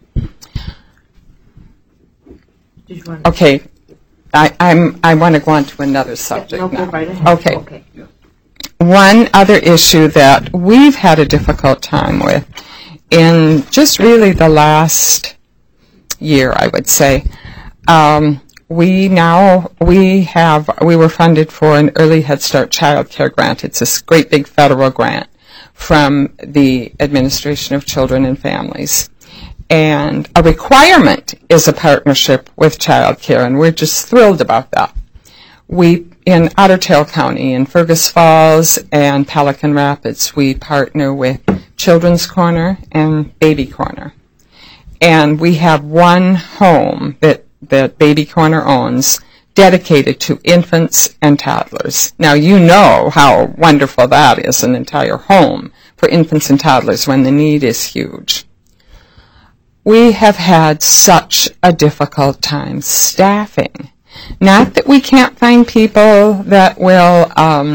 Okay, I want to go on to another subject now. Go right ahead. Okay. One other issue that we've had a difficult time with in just really the last year, I would say, we were funded for an early Head Start child care grant. It's a great big federal grant from the Administration of Children and Families. And a requirement is a partnership with child care, and we're just thrilled about that. We, in Otter Tail County, in Fergus Falls and Pelican Rapids, we partner with Children's Corner and Baby Corner. And we have one home that Baby Corner owns dedicated to infants and toddlers. Now, you know how wonderful that is, an entire home for infants and toddlers when the need is huge. We have had such a difficult time staffing. Not that we can't find people that will,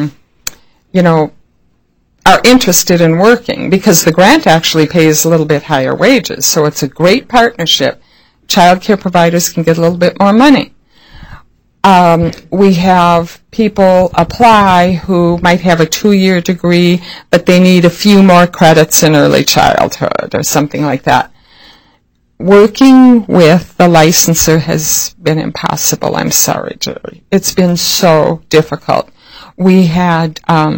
are interested in working, because the grant actually pays a little bit higher wages, so it's a great partnership. Child care providers can get a little bit more money. We have people apply who might have a 2-year degree, but they need a few more credits in early childhood or something like that. Working with the licensor has been impossible. I'm sorry, Jerry. It's been so difficult. We had,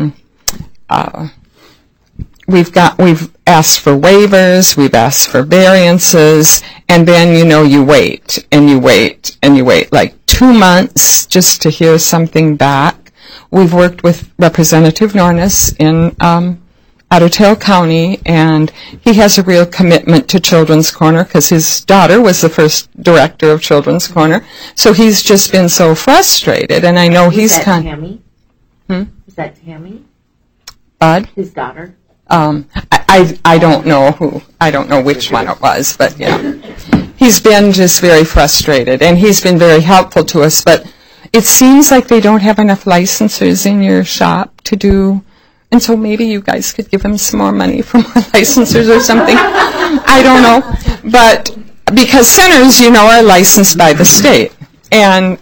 we've asked for waivers, we've asked for variances, and then, you wait, and you wait, and you wait, like 2 months just to hear something back. We've worked with Representative Nornes in Otter Tail County, and he has a real commitment to Children's Corner because his daughter was the first director of Children's Corner. So he's just been so frustrated, and I know he's kind of... Is that Tammy? Bud? His daughter? I don't know who. I don't know which one it was, but yeah. He's been just very frustrated, and he's been very helpful to us, but it seems like they don't have enough licensors in your shop to do... And so maybe you guys could give him some more money for more licensors or something. I don't know. But because centers, are licensed by the state. And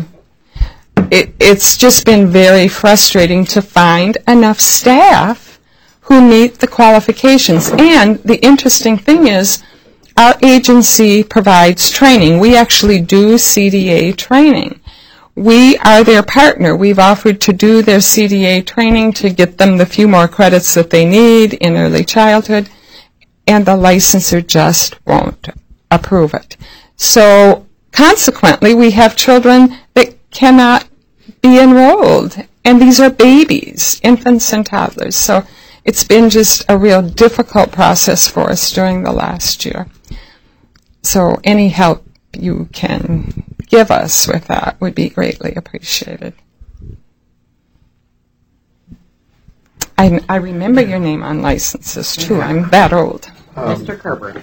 it's just been very frustrating to find enough staff who meet the qualifications. And the interesting thing is our agency provides training. We actually do CDA training. We are their partner. We've offered to do their CDA training to get them the few more credits that they need in early childhood. and the licensor just won't approve it. So consequently, we have children that cannot be enrolled, and these are babies, infants and toddlers. So it's been just a real difficult process for us during the last year. So any help you can give us with that would be greatly appreciated. I remember your name on licenses, too. I'm that old. Mr. Kerber.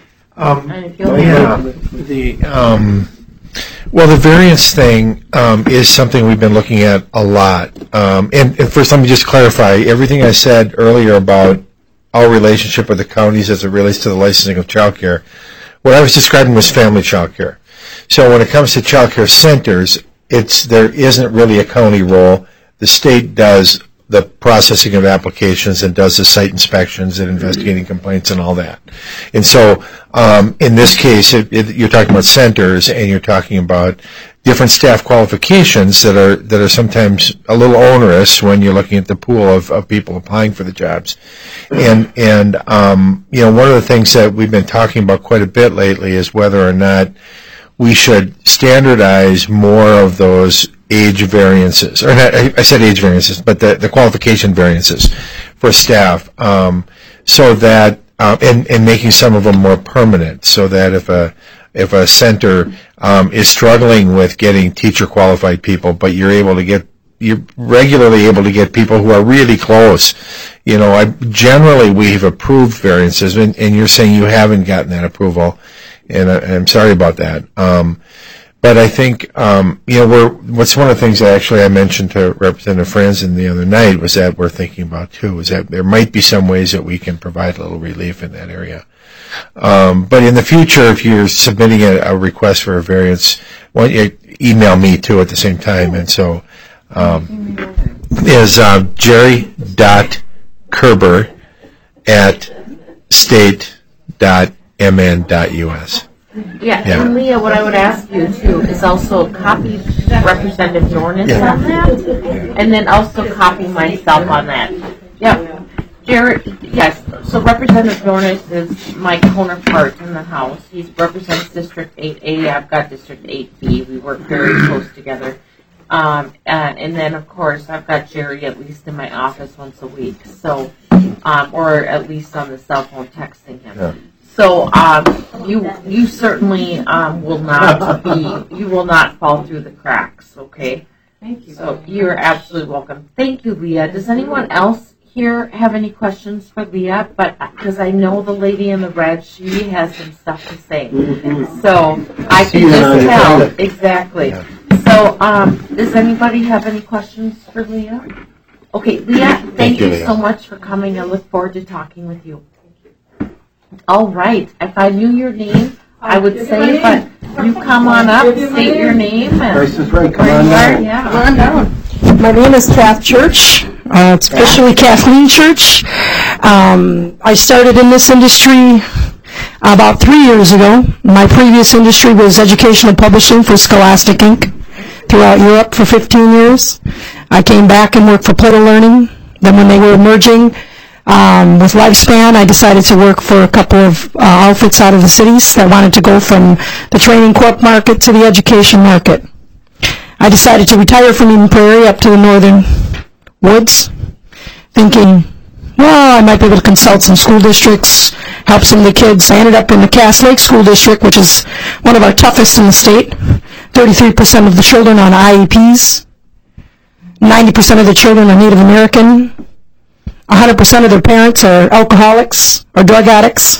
Well, the variance thing is something we've been looking at a lot. And first, let me just clarify. Everything I said earlier about our relationship with the counties as it relates to the licensing of childcare, what I was describing was family childcare. So when it comes to childcare centers, there isn't really a county role. The state does the processing of applications and does the site inspections and investigating complaints and all that. And so in this case, you're talking about centers and you're talking about different staff qualifications that are sometimes a little onerous when you're looking at the pool of people applying for the jobs. And you know, one of the things that we've been talking about quite a bit lately is whether or not we should standardize more of those age variances, or not, I said age variances, but the qualification variances for staff, so that and making some of them more permanent, so that if a center is struggling with getting teacher qualified people, but you're regularly able to get people who are really close. You know, generally we've approved variances, and you're saying you haven't gotten that approval, and I'm sorry about that. But I think, you know, what's one of the things that actually I mentioned to Representative Franzen the other night was that we're thinking about too, is that there might be some ways that we can provide a little relief in that area. But in the future, if you're submitting a request for a variance, why don't you email me too at the same time? And so is jerry.kerber@state.mn.us. Yeah, and Leah, what I would ask you too is also copy Representative Dornis on that, and then also copy myself on that. Yep. Jared, yes, so Representative Dornis is my counterpart in the House. He represents District 8A, I've got District 8B. We work very close together. And then, of course, I've got Jerry at least in my office once a week, so, or at least on the cell phone texting him. Yeah. So you certainly will not fall through the cracks, okay? Thank you. So you're absolutely welcome. Thank you, Leah. Does anyone else here have any questions for Leah? But because I know the lady in the red, she has some stuff to say. So I can just tell. Exactly. So does anybody have any questions for Leah? Okay, Leah, thank you so much for coming. I look forward to talking with you. All right. If I knew your name, I would say, but you come on up, state your name. Grace is right. Come on down. Yeah, come on down. My name is Kath Church. It's officially Kathleen Church. I started in this industry about 3 years ago. My previous industry was educational publishing for Scholastic Inc. throughout Europe for 15 years. I came back and worked for Plato Learning. Then when they were merging with Lifespan, I decided to work for a couple of outfits out of the cities that wanted to go from the training corp market to the education market. I decided to retire from Eden Prairie up to the northern woods, thinking, well, I might be able to consult some school districts, help some of the kids. I ended up in the Cass Lake School District, which is one of our toughest in the state. 33% of the children on IEPs. 90% of the children are Native American. 100% of their parents are alcoholics or drug addicts.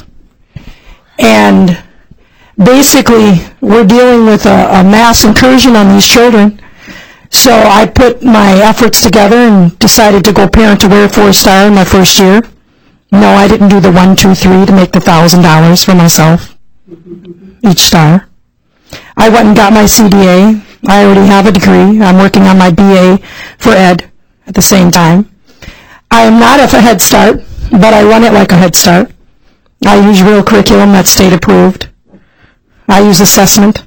And basically, we're dealing with a mass incursion on these children. So I put my efforts together and decided to go Parent Aware 4-star in my first year. No, I didn't do the 1, 2, 3 to make the $1,000 for myself each star. I went and got my CDA. I already have a degree. I'm working on my BA for Ed at the same time. I am not a Head Start, but I run it like a Head Start. I use real curriculum that's state approved. I use assessment.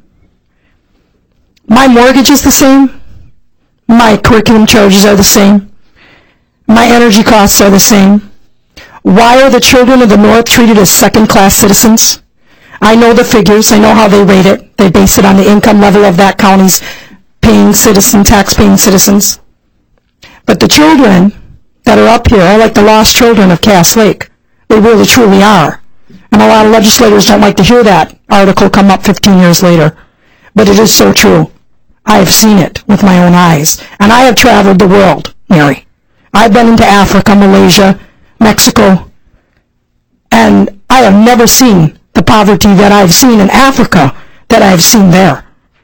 My mortgage is the same. My curriculum charges are the same. My energy costs are the same. Why are the children of the North treated as second-class citizens? I know the figures. I know how they rate it. They base it on the income level of that county's tax-paying citizens. But the children that are up here are like the lost children of Cass Lake. They really, truly are. And a lot of legislators don't like to hear that article come up 15 years later. But it is so true. I have seen it with my own eyes. And I have traveled the world, Mary. I've been into Africa, Malaysia, Mexico, and I have never seen the poverty that I've seen in Africa that I've seen there.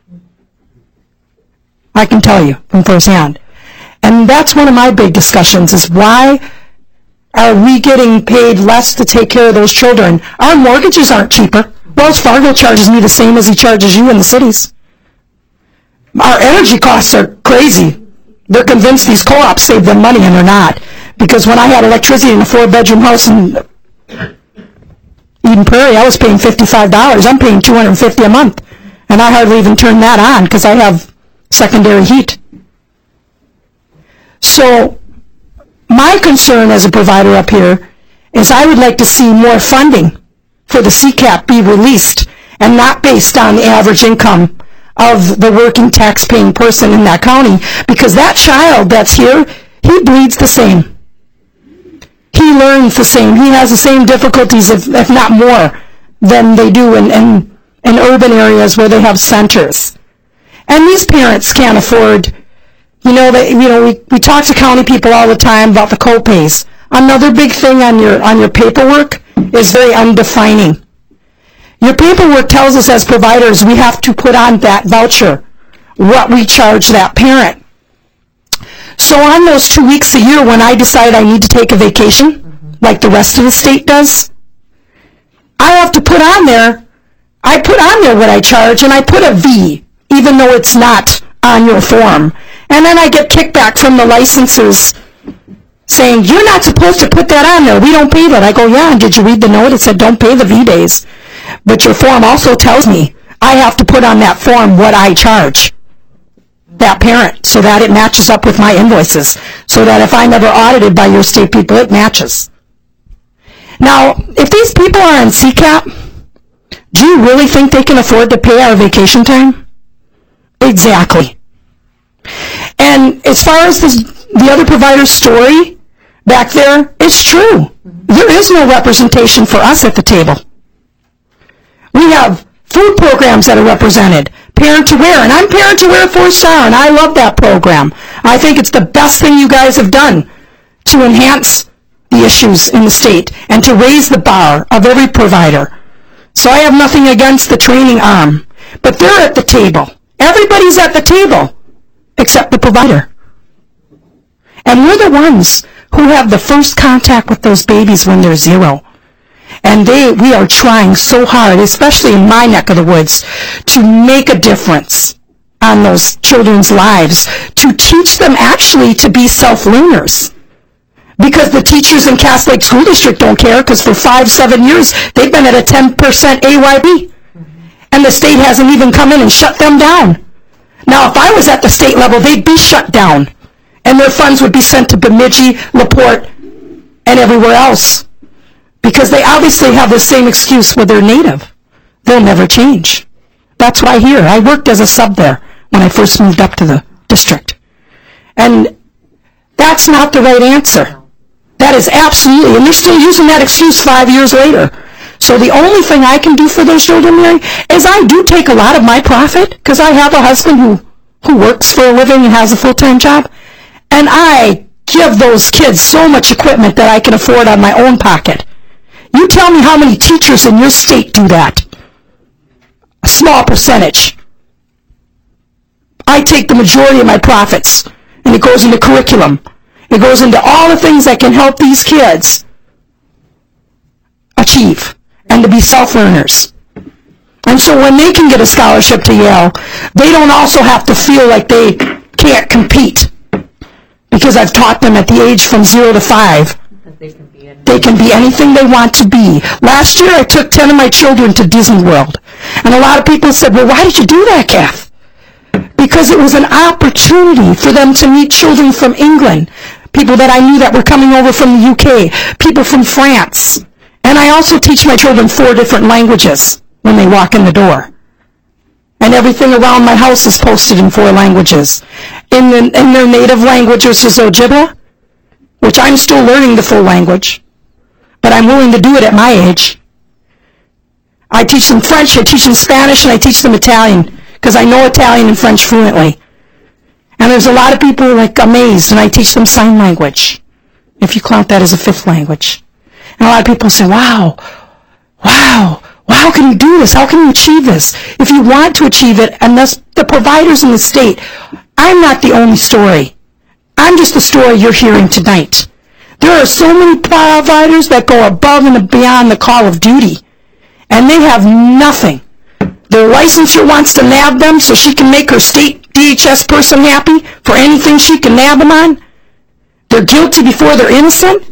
I can tell you from firsthand. And that's one of my big discussions, is why are we getting paid less to take care of those children? Our mortgages aren't cheaper. Wells Fargo charges me the same as he charges you in the cities. Our energy costs are crazy. They're convinced these co-ops save them money, and they're not. Because when I had electricity in a 4-bedroom house in Eden Prairie, I was paying $55. I'm paying $250 a month. And I hardly even turn that on because I have secondary heat. So my concern as a provider up here is I would like to see more funding for the CCAP be released and not based on the average income of the working tax-paying person in that county, because that child that's here, he bleeds the same. He learns the same. He has the same difficulties, if not more, than they do in urban areas where they have centers. And these parents can't afford, we talk to county people all the time about the co-pays. Another big thing on your paperwork is very undefining. Your paperwork tells us as providers we have to put on that voucher what we charge that parent. So on those 2 weeks a year when I decide I need to take a vacation, like the rest of the state does, I have to put on there, what I charge, and I put a V, even though it's not on your form. And then I get kickback from the licensors saying, you're not supposed to put that on there. We don't pay that. I go, yeah, and did you read the note? It said don't pay the V days. But your form also tells me I have to put on that form what I charge that parent so that it matches up with my invoices, so that if I'm ever audited by your state people, it matches. Now, if these people are on CCAP, do you really think they can afford to pay our vacation time? Exactly. And as far as the other provider's story back there, it's true. There is no representation for us at the table. We have food programs that are represented, Parent to Wear, and I'm Parent to Wear 4-star, and I love that program. I think it's the best thing you guys have done to enhance the issues in the state and to raise the bar of every provider. So I have nothing against the training arm, but they're at the table. Everybody's at the table except the provider. And we're the ones who have the first contact with those babies when they're 0. And we are trying so hard, especially in my neck of the woods, to make a difference on those children's lives, to teach them actually to be self-learners. Because the teachers in Cass Lake School District don't care, because for 5-7 years, they've been at a 10% AYB. And the state hasn't even come in and shut them down. Now, if I was at the state level, they'd be shut down. And their funds would be sent to Bemidji, LaPorte, and everywhere else. Because they obviously have the same excuse with their native. They'll never change. That's why here, I worked as a sub there when I first moved up to the district. And that's not the right answer. That is absolutely, and they're still using that excuse 5 years later. So the only thing I can do for those children, Mary, is I do take a lot of my profit, because I have a husband who works for a living and has a full-time job, and I give those kids so much equipment that I can afford on my own pocket. You tell me how many teachers in your state do that. A small percentage. I take the majority of my profits, and it goes into curriculum. It goes into all the things that can help these kids achieve and to be self-learners. And so when they can get a scholarship to Yale, they don't also have to feel like they can't compete. Because I've taught them at the age from 0 to 5. They can be anything they want to be. Last year I took 10 of my children to Disney World. And a lot of people said, well, why did you do that, Kath? Because it was an opportunity for them to meet children from England, people that I knew that were coming over from the UK, people from France. And I also teach my children 4 different languages when they walk in the door. And everything around my house is posted in 4 languages. In their native language, which is Ojibwa, which I'm still learning the full language, but I'm willing to do it at my age. I teach them French, I teach them Spanish, and I teach them Italian, because I know Italian and French fluently. And there's a lot of people like amazed, and I teach them sign language, if you count that as a 5th language. And a lot of people say, wow, how can you do this? How can you achieve this? If you want to achieve it, and thus the providers in the state, I'm not the only story. I'm just the story you're hearing tonight. There are so many providers that go above and beyond the call of duty, and they have nothing. Their licensor wants to nab them so she can make her state DHS person happy for anything she can nab them on. They're guilty before they're innocent.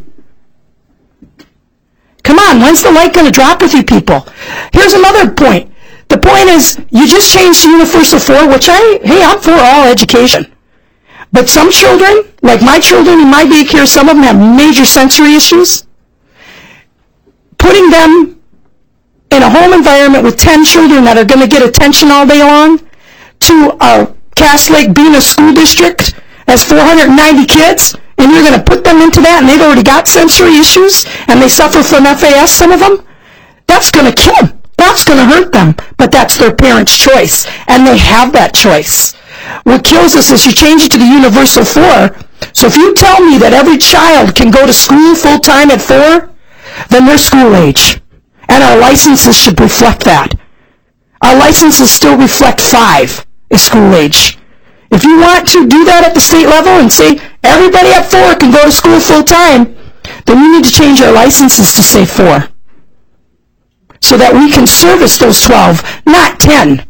Come on, when's the light going to drop with you people? Here's another point. The point is, you just changed to Universal 4, which I'm for all education. But some children, like my children in my daycare, some of them have major sensory issues. Putting them in a home environment with 10 children that are going to get attention all day long, to a Cass Lake Bena school district has 490 kids, and you're going to put them into that, and they've already got sensory issues, and they suffer from FAS, some of them, that's going to kill them. That's going to hurt them, but that's their parents' choice, and they have that choice. What kills us is you change it to the Universal 4, so if you tell me that every child can go to school full-time at 4, then they're school age. And our licenses should reflect that. Our licenses still reflect 5 is school age. If you want to do that at the state level and say everybody at 4 can go to school full time, then we need to change our licenses to say 4. So that we can service those 12, not 10.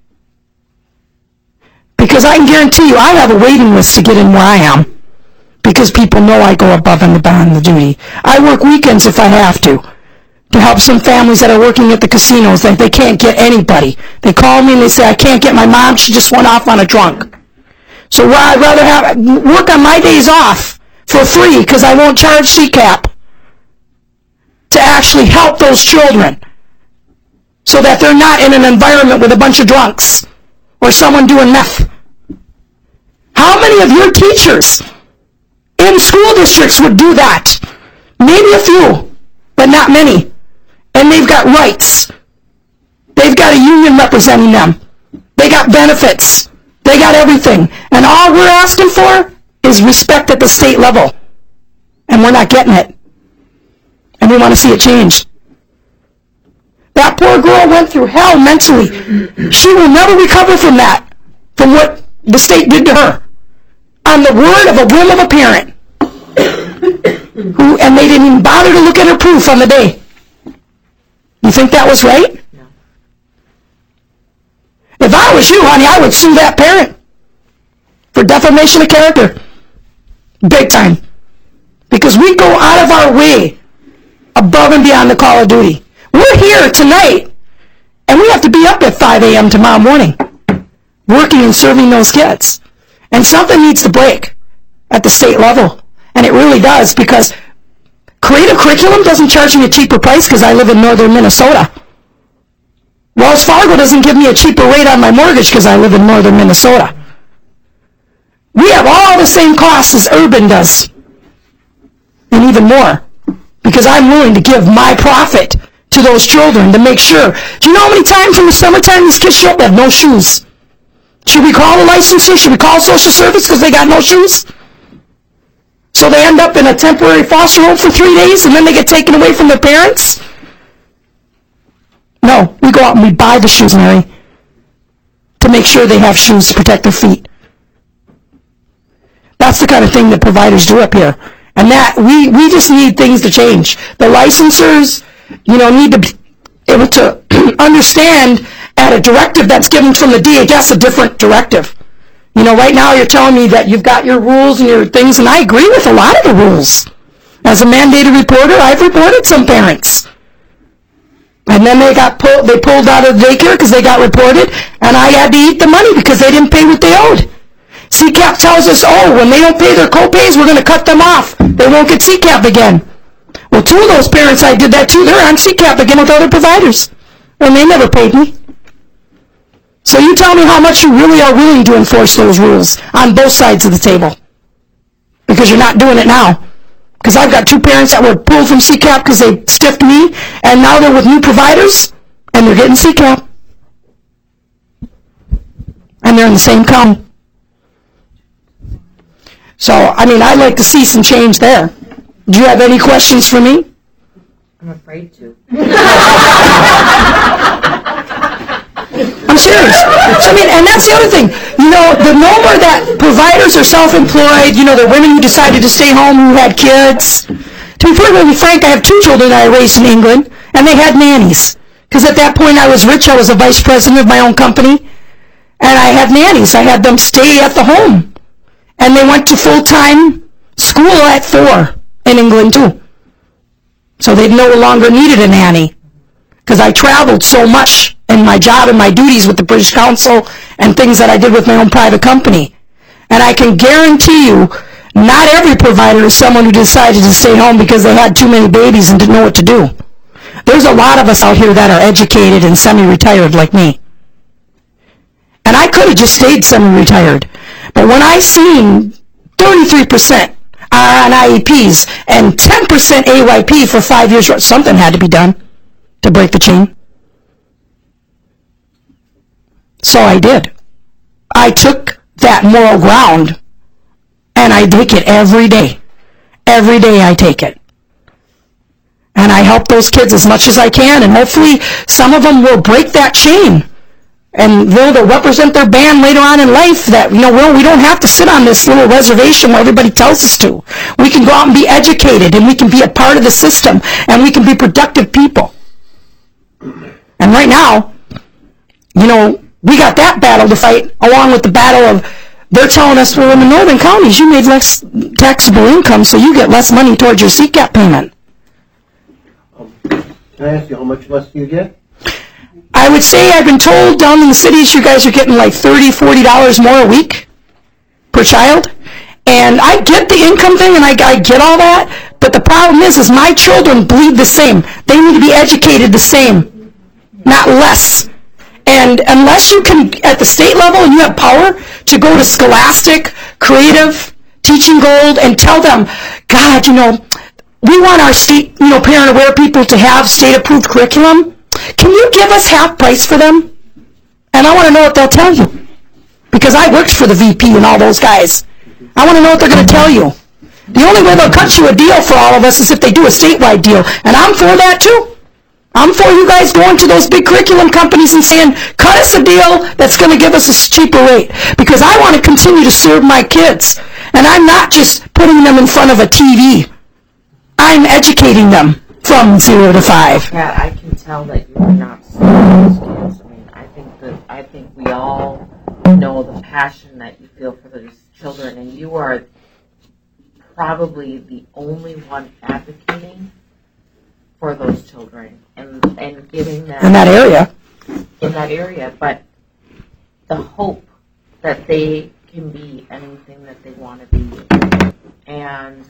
Because I can guarantee you I have a waiting list to get in where I am. Because people know I go above and beyond the duty. I work weekends if I have to help some families that are working at the casinos that they can't get anybody. They call me and they say, I can't get my mom, she just went off on a drunk. So I'd rather work on my days off for free because I won't charge CCAP to actually help those children so that they're not in an environment with a bunch of drunks or someone doing meth. How many of your teachers in school districts would do that? Maybe a few, but not many. And they've got rights. They've got a union representing them. They got benefits. They got everything. And all we're asking for is respect at the state level. And we're not getting it. And we want to see it changed. That poor girl went through hell mentally. She will never recover from that, from what the state did to her. On the word of a whim of a parent. And they didn't even bother to look at her proof on the day. You think that was right? No. If I was you, honey, I would sue that parent for defamation of character. Big time. Because we go out of our way above and beyond the call of duty. We're here tonight, and we have to be up at 5 a.m. tomorrow morning, working and serving those kids. And something needs to break at the state level. And it really does, because Creative Curriculum doesn't charge me a cheaper price because I live in northern Minnesota. Wells Fargo doesn't give me a cheaper rate on my mortgage because I live in northern Minnesota. We have all the same costs as Urban does. And even more. Because I'm willing to give my profit to those children to make sure. Do you know how many times in the summertime these kids show up and have no shoes? Should we call a licensor? Should we call social service because they got no shoes? So they end up in a temporary foster home for 3 days and then they get taken away from their parents? No, we go out and we buy the shoes, Mary, to make sure they have shoes to protect their feet. That's the kind of thing that providers do up here. And that, we just need things to change. The licensors, need to be able to understand at a directive that's given from the DHS a different directive. Right now you're telling me that you've got your rules and your things, and I agree with a lot of the rules. As a mandated reporter, I've reported some parents. And then they pulled out of the daycare because they got reported, and I had to eat the money because they didn't pay what they owed. CCAP tells us, oh, when they don't pay their co-pays, we're going to cut them off. They won't get CCAP again. Well, 2 of those parents, I did that too. They're on CCAP again with other providers. And they never paid me. So you tell me how much you really are willing to enforce those rules on both sides of the table. Because you're not doing it now. Because I've got 2 parents that were pulled from CCAP because they stiffed me, and now they're with new providers, and they're getting CCAP. And they're in the same county. So, I mean, I'd like to see some change there. Do you have any questions for me? I'm afraid to. I'm serious. I mean, and that's the other thing. You know, the more that providers are self-employed, you know, the women who decided to stay home who had kids. To be perfectly frank, I have 2 children that I raised in England, and they had nannies. Because at that point I was rich. I was a vice president of my own company. And I had nannies. I had them stay at the home. And they went to full-time school at 4 in England, too. So they no longer needed a nanny. Because I traveled so much in my job and my duties with the British Council and things that I did with my own private company. And I can guarantee you, not every provider is someone who decided to stay home because they had too many babies and didn't know what to do. There's a lot of us out here that are educated and semi-retired like me. And I could have just stayed semi-retired. But when I seen 33% on IEPs and 10% AYP for 5 years, something had to be done to break the chain. So I did. I took that moral ground, and I take it every day. Every day I take it. And I help those kids as much as I can, and hopefully some of them will break that chain. And they'll represent their band later on in life that, you know, well, we don't have to sit on this little reservation where everybody tells us to. We can go out and be educated, and we can be a part of the system, and we can be productive people. And right now, you know, we got that battle to fight along with the battle of they're telling us, well, in the northern counties, you made less taxable income, so you get less money towards your CCAP payment. Can I ask you how much less do you get? I would say I've been told down in the cities you guys are getting like $30, $40 more a week per child. And I get the income thing and I get all that, but the problem is my children bleed the same. They need to be educated the same, not less. And unless you can, at the state level, and you have power to go to Scholastic, Creative, Teaching Gold, and tell them, God, you know, we want our state, you know, parent-aware people to have state-approved curriculum. Can you give us half price for them? And I want to know what they'll tell you. Because I worked for the VP and all those guys. I want to know what they're going to tell you. The only way they'll cut you a deal for all of us is if they do a statewide deal. And I'm for that too. I'm for you guys going to those big curriculum companies and saying, cut us a deal that's going to give us a cheaper rate. Because I want to continue to serve my kids. And I'm not just putting them in front of a TV. I'm educating them from 0 to 5. Yeah, I can tell that you are not serving those kids. I mean, I think we all know the passion that you feel for those children, and you are probably the only one advocating for those children and giving them in that area. But the hope that they can be anything that they want to be, and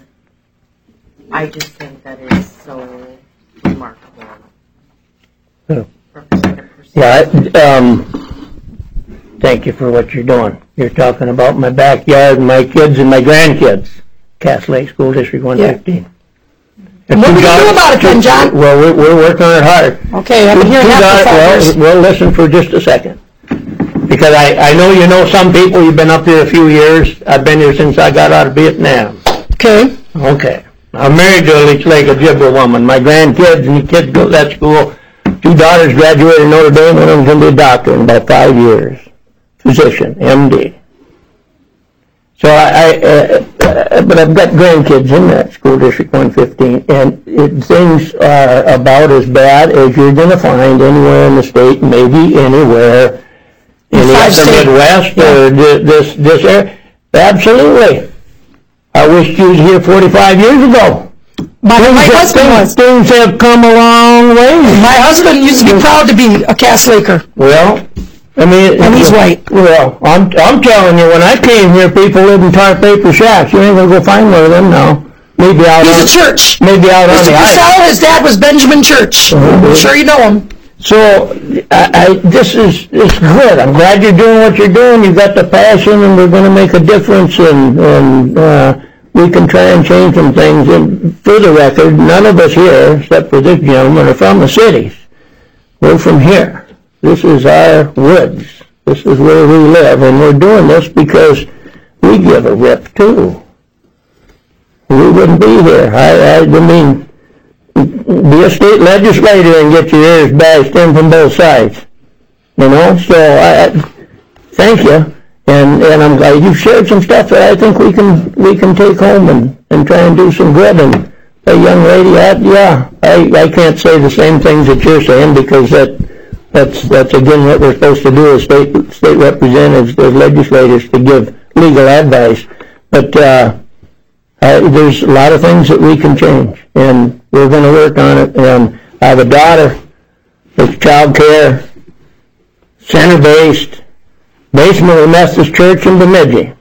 I just think that is so remarkable. Yeah, thank you for what you're doing. You're talking about my backyard, my kids, and my grandkids. Cass Lake School District 115. Yeah. And what are we going to do about it then, John? Well, we're working on it hard. Okay, I've been hearing that for Well, listen for just a second. Because I know you know some people. You've been up here a few years. I've been here since I got out of Vietnam. Okay. Okay. I'm married to a Leech Lake Ojibwa woman. My grandkids and the kids go to that school. 2 daughters graduated Notre Dame. One of them's going to be a doctor in about 5 years. Physician, MD. So but I've got grandkids in that school district 115, and things are about as bad as you're going to find anywhere in the state, maybe anywhere in the upper Midwest or this area. Absolutely. I wished you was here 45 years ago. My husband was. Things have come a long way. My husband used to be proud to be a Cass Laker. Well, I mean, And he's white. Well, I'm telling you, when I came here, people lived in tar paper shacks. You ain't gonna go find one of them now. Maybe out He's on a church. Maybe out on Mr. the ice. Purcell, his dad was Benjamin Church. I'm sure you know him. So, this is good. I'm glad you're doing what you're doing. You've got the passion, and we're going to make a difference, and we can try and change some things. And for the record, none of us here, except for this gentleman, are from the cities. We're from here. This is our woods. This is where we live, and we're doing this because we give a rip, too. We wouldn't be here. I mean, be a state legislator and get your ears bashed in from both sides. You know, so thank you, and I'm glad you've shared some stuff that I think we can take home and try and do some good. And a young lady, I can't say the same things that you're saying, because that's again what we're supposed to do as state representatives, as legislators, to give legal advice. But there's a lot of things that we can change, and we're going to work on it. And I have a daughter that's child care, center-based, basement of the Methodist Church in Bemidji.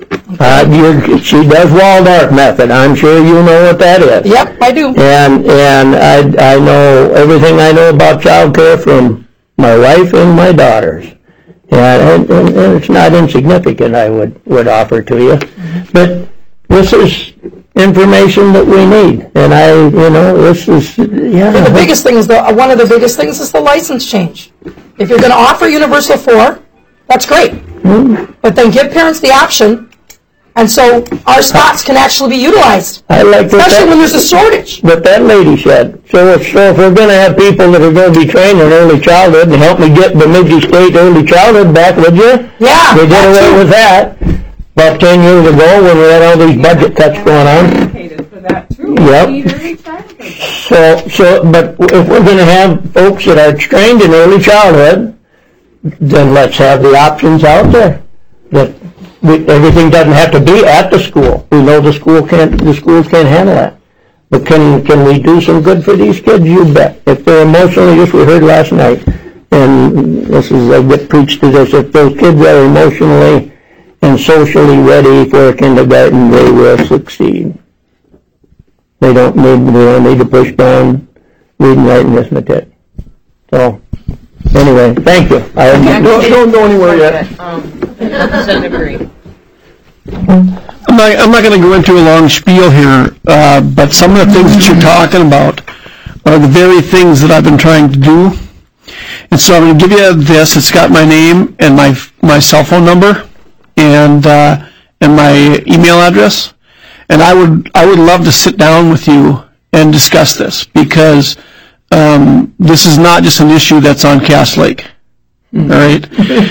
She does Waldorf method. I'm sure you know what that is. Yep, I do. And I know everything I know about child care from my wife and my daughters. And it's not insignificant, I would offer to you. But this is information that we need, and this is, The biggest thing is, one of the biggest things is the license change. If you're going to offer Universal 4, that's great. Mm-hmm. But then give parents the option, and so our spots can actually be utilized. I like especially when there's a shortage. What that lady said. So if we're going to have people that are going to be trained in early childhood, and help me get Bemidji State early childhood back, would you? Yeah. We did away with that about 10 years ago when we had all these budget cuts going on. Yep. But if we're going to have folks that are trained in early childhood, then let's have the options out there. That everything doesn't have to be at the school. We know the schools can't handle that. But can we do some good for these kids? You bet. If they're emotionally, just we heard last night, and I get preached to this, if those kids are emotionally and socially ready for kindergarten, they will succeed. They don't need to push down reading, writing, arithmetic. So, anyway, thank you. Don't go anywhere yet. Representative Green. I'm not going to go into a long spiel here, but some of the things that you're talking about are the very things that I've been trying to do. And so I'm going to give you this. It's got my name and my cell phone number and my email address. And I would love to sit down with you and discuss this, because this is not just an issue that's on Cass Lake. All right,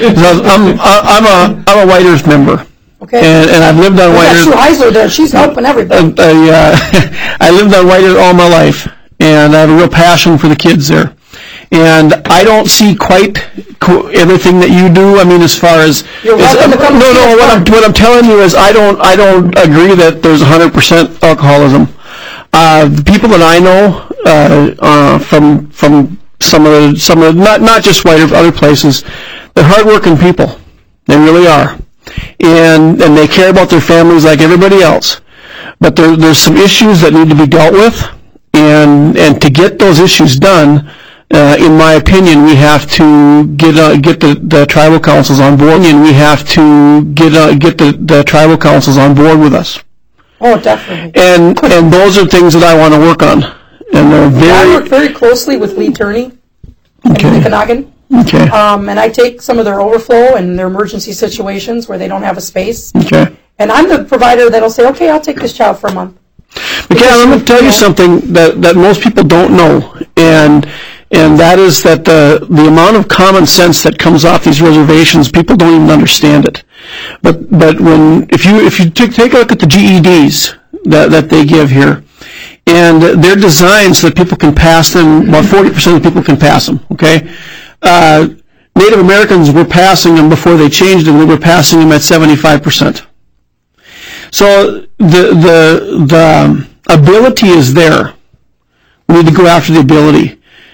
I'm a White Earth member. Okay. And I've lived on White Earth. Sue Heisler there. She's helping everybody. I lived on White Earth all my life, and I have a real passion for the kids there. And I don't see quite everything that you do. I mean, as far as you're welcome to come. No. What I'm telling you is I don't agree that there's 100% alcoholism. The people that I know from some of not just White Earth, other places, they're hardworking people. They really are, and they care about their families like everybody else. But there's some issues that need to be dealt with, and to get those issues done. In my opinion, we have to get the tribal councils on board, and we have to get the tribal councils on board with us. Oh, definitely. And those are things that I want to work on. And I work very closely with Lee Turney in Okanagan. Okay. And I take some of their overflow and their emergency situations where they don't have a space. Okay. And I'm the provider that'll say, okay, I'll take this child for a month. Okay, I'm going to tell you something that most people don't know, and that is that the amount of common sense that comes off these reservations, people don't even understand it. But if you take a look at the GEDs that they give here, and they're designed so that people can pass them. About 40% of people can pass them. Okay, Native Americans were passing them before they changed them. They were passing them at 75%. So the ability is there. We need to go after the ability.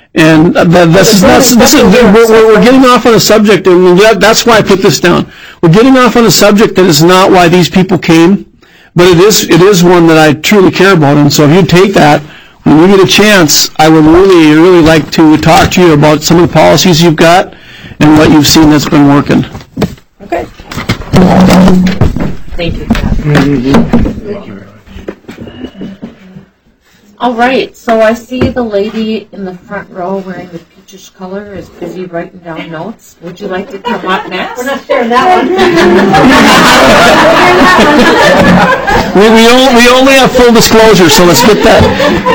And we're getting off on a subject, and that's why I put this down. We're getting off on a subject that is not why these people came, but it is one that I truly care about. And so if you take that, when we get a chance, I would really like to talk to you about some of the policies you've got and what you've seen that's been working. Okay. Thank you. Thank you. All right, so I see the lady in the front row wearing the peachish color is busy writing down notes. Would you like to come up next? We're not sharing that one. we only have full disclosure, so let's get that.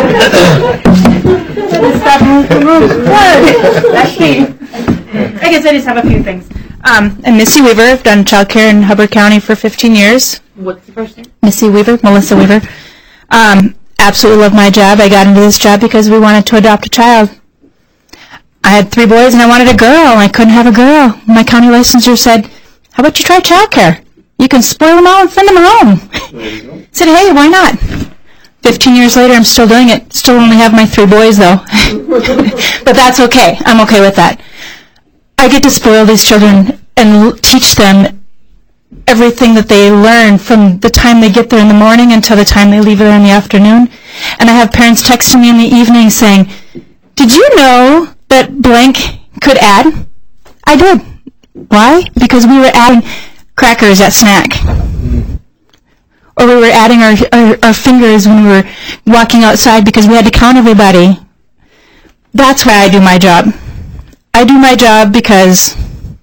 I guess I just have a few things. I'm Missy Weaver. I've done childcare in Hubbard County for 15 years. What's the first name? Missy Weaver, Melissa Weaver. Absolutely love my job. I got into this job because we wanted to adopt a child. I had 3 boys and I wanted a girl. I couldn't have a girl. My county licensor said, how about you try childcare? You can spoil them all and send them home. I said, hey, why not? 15 years later, I'm still doing it. Still only have my 3 boys, though. But that's okay. I'm okay with that. I get to spoil these children and teach them everything that they learn from the time they get there in the morning until the time they leave there in the afternoon. And I have parents texting me in the evening saying, did you know that blank could add? I did. Why? Because we were adding crackers at snack. Or we were adding our fingers when we were walking outside because we had to count everybody. That's why I do my job. I do my job because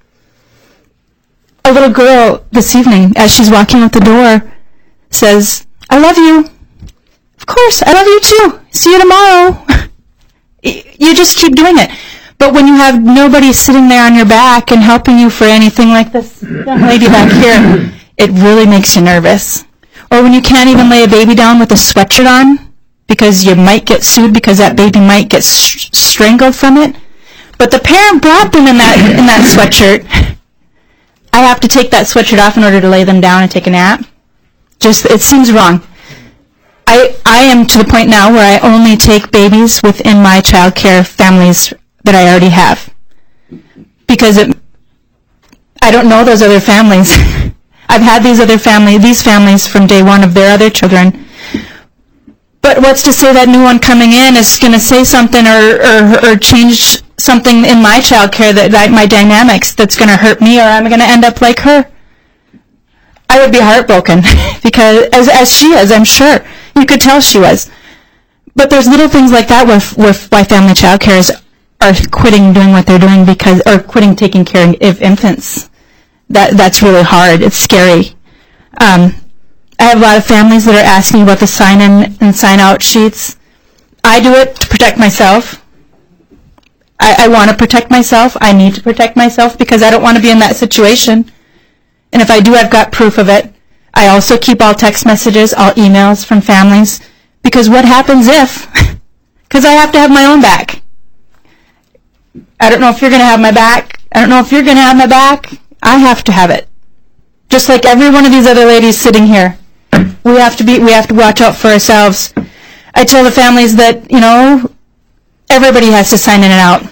a little girl this evening, as she's walking out the door, says, I love you. Of course, I love you too. See you tomorrow. You just keep doing it. But when you have nobody sitting there on your back and helping you for anything like this young lady back here, it really makes you nervous. Or when you can't even lay a baby down with a sweatshirt on because you might get sued because that baby might get strangled from it. But the parent brought them in that sweatshirt. I have to take that sweatshirt off in order to lay them down and take a nap. It seems wrong. I am to the point now where I only take babies within my child care families that I already have. Because I don't know those other families. I've had these families from day one of their other children. But what's to say that new one coming in is going to say something or change something in my child care, my dynamics, that's going to hurt me, or I'm going to end up like her? I would be heartbroken, because as she is, I'm sure. You could tell she was. But there's little things like that with why family child care are quitting doing what they're doing or quitting taking care of infants. That's really hard. It's scary. I have a lot of families that are asking about the sign-in and sign-out sheets. I do it to protect myself. I want to protect myself. I need to protect myself because I don't want to be in that situation. And if I do, I've got proof of it. I also keep all text messages, all emails from families, because what happens if? Because I have to have my own back. I don't know if you're going to have my back. I don't know if you're going to have my back. I have to have it. Just like every one of these other ladies sitting here. We have to watch out for ourselves. I tell the families that, everybody has to sign in and out.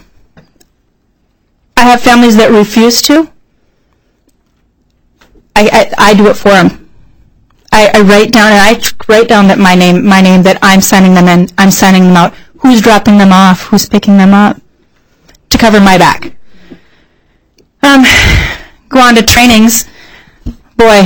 I have families that refuse to. I do it for them. I write down that my name that I'm signing them in, I'm signing them out. Who's dropping them off? Who's picking them up? To cover my back. Go on to trainings. Boy,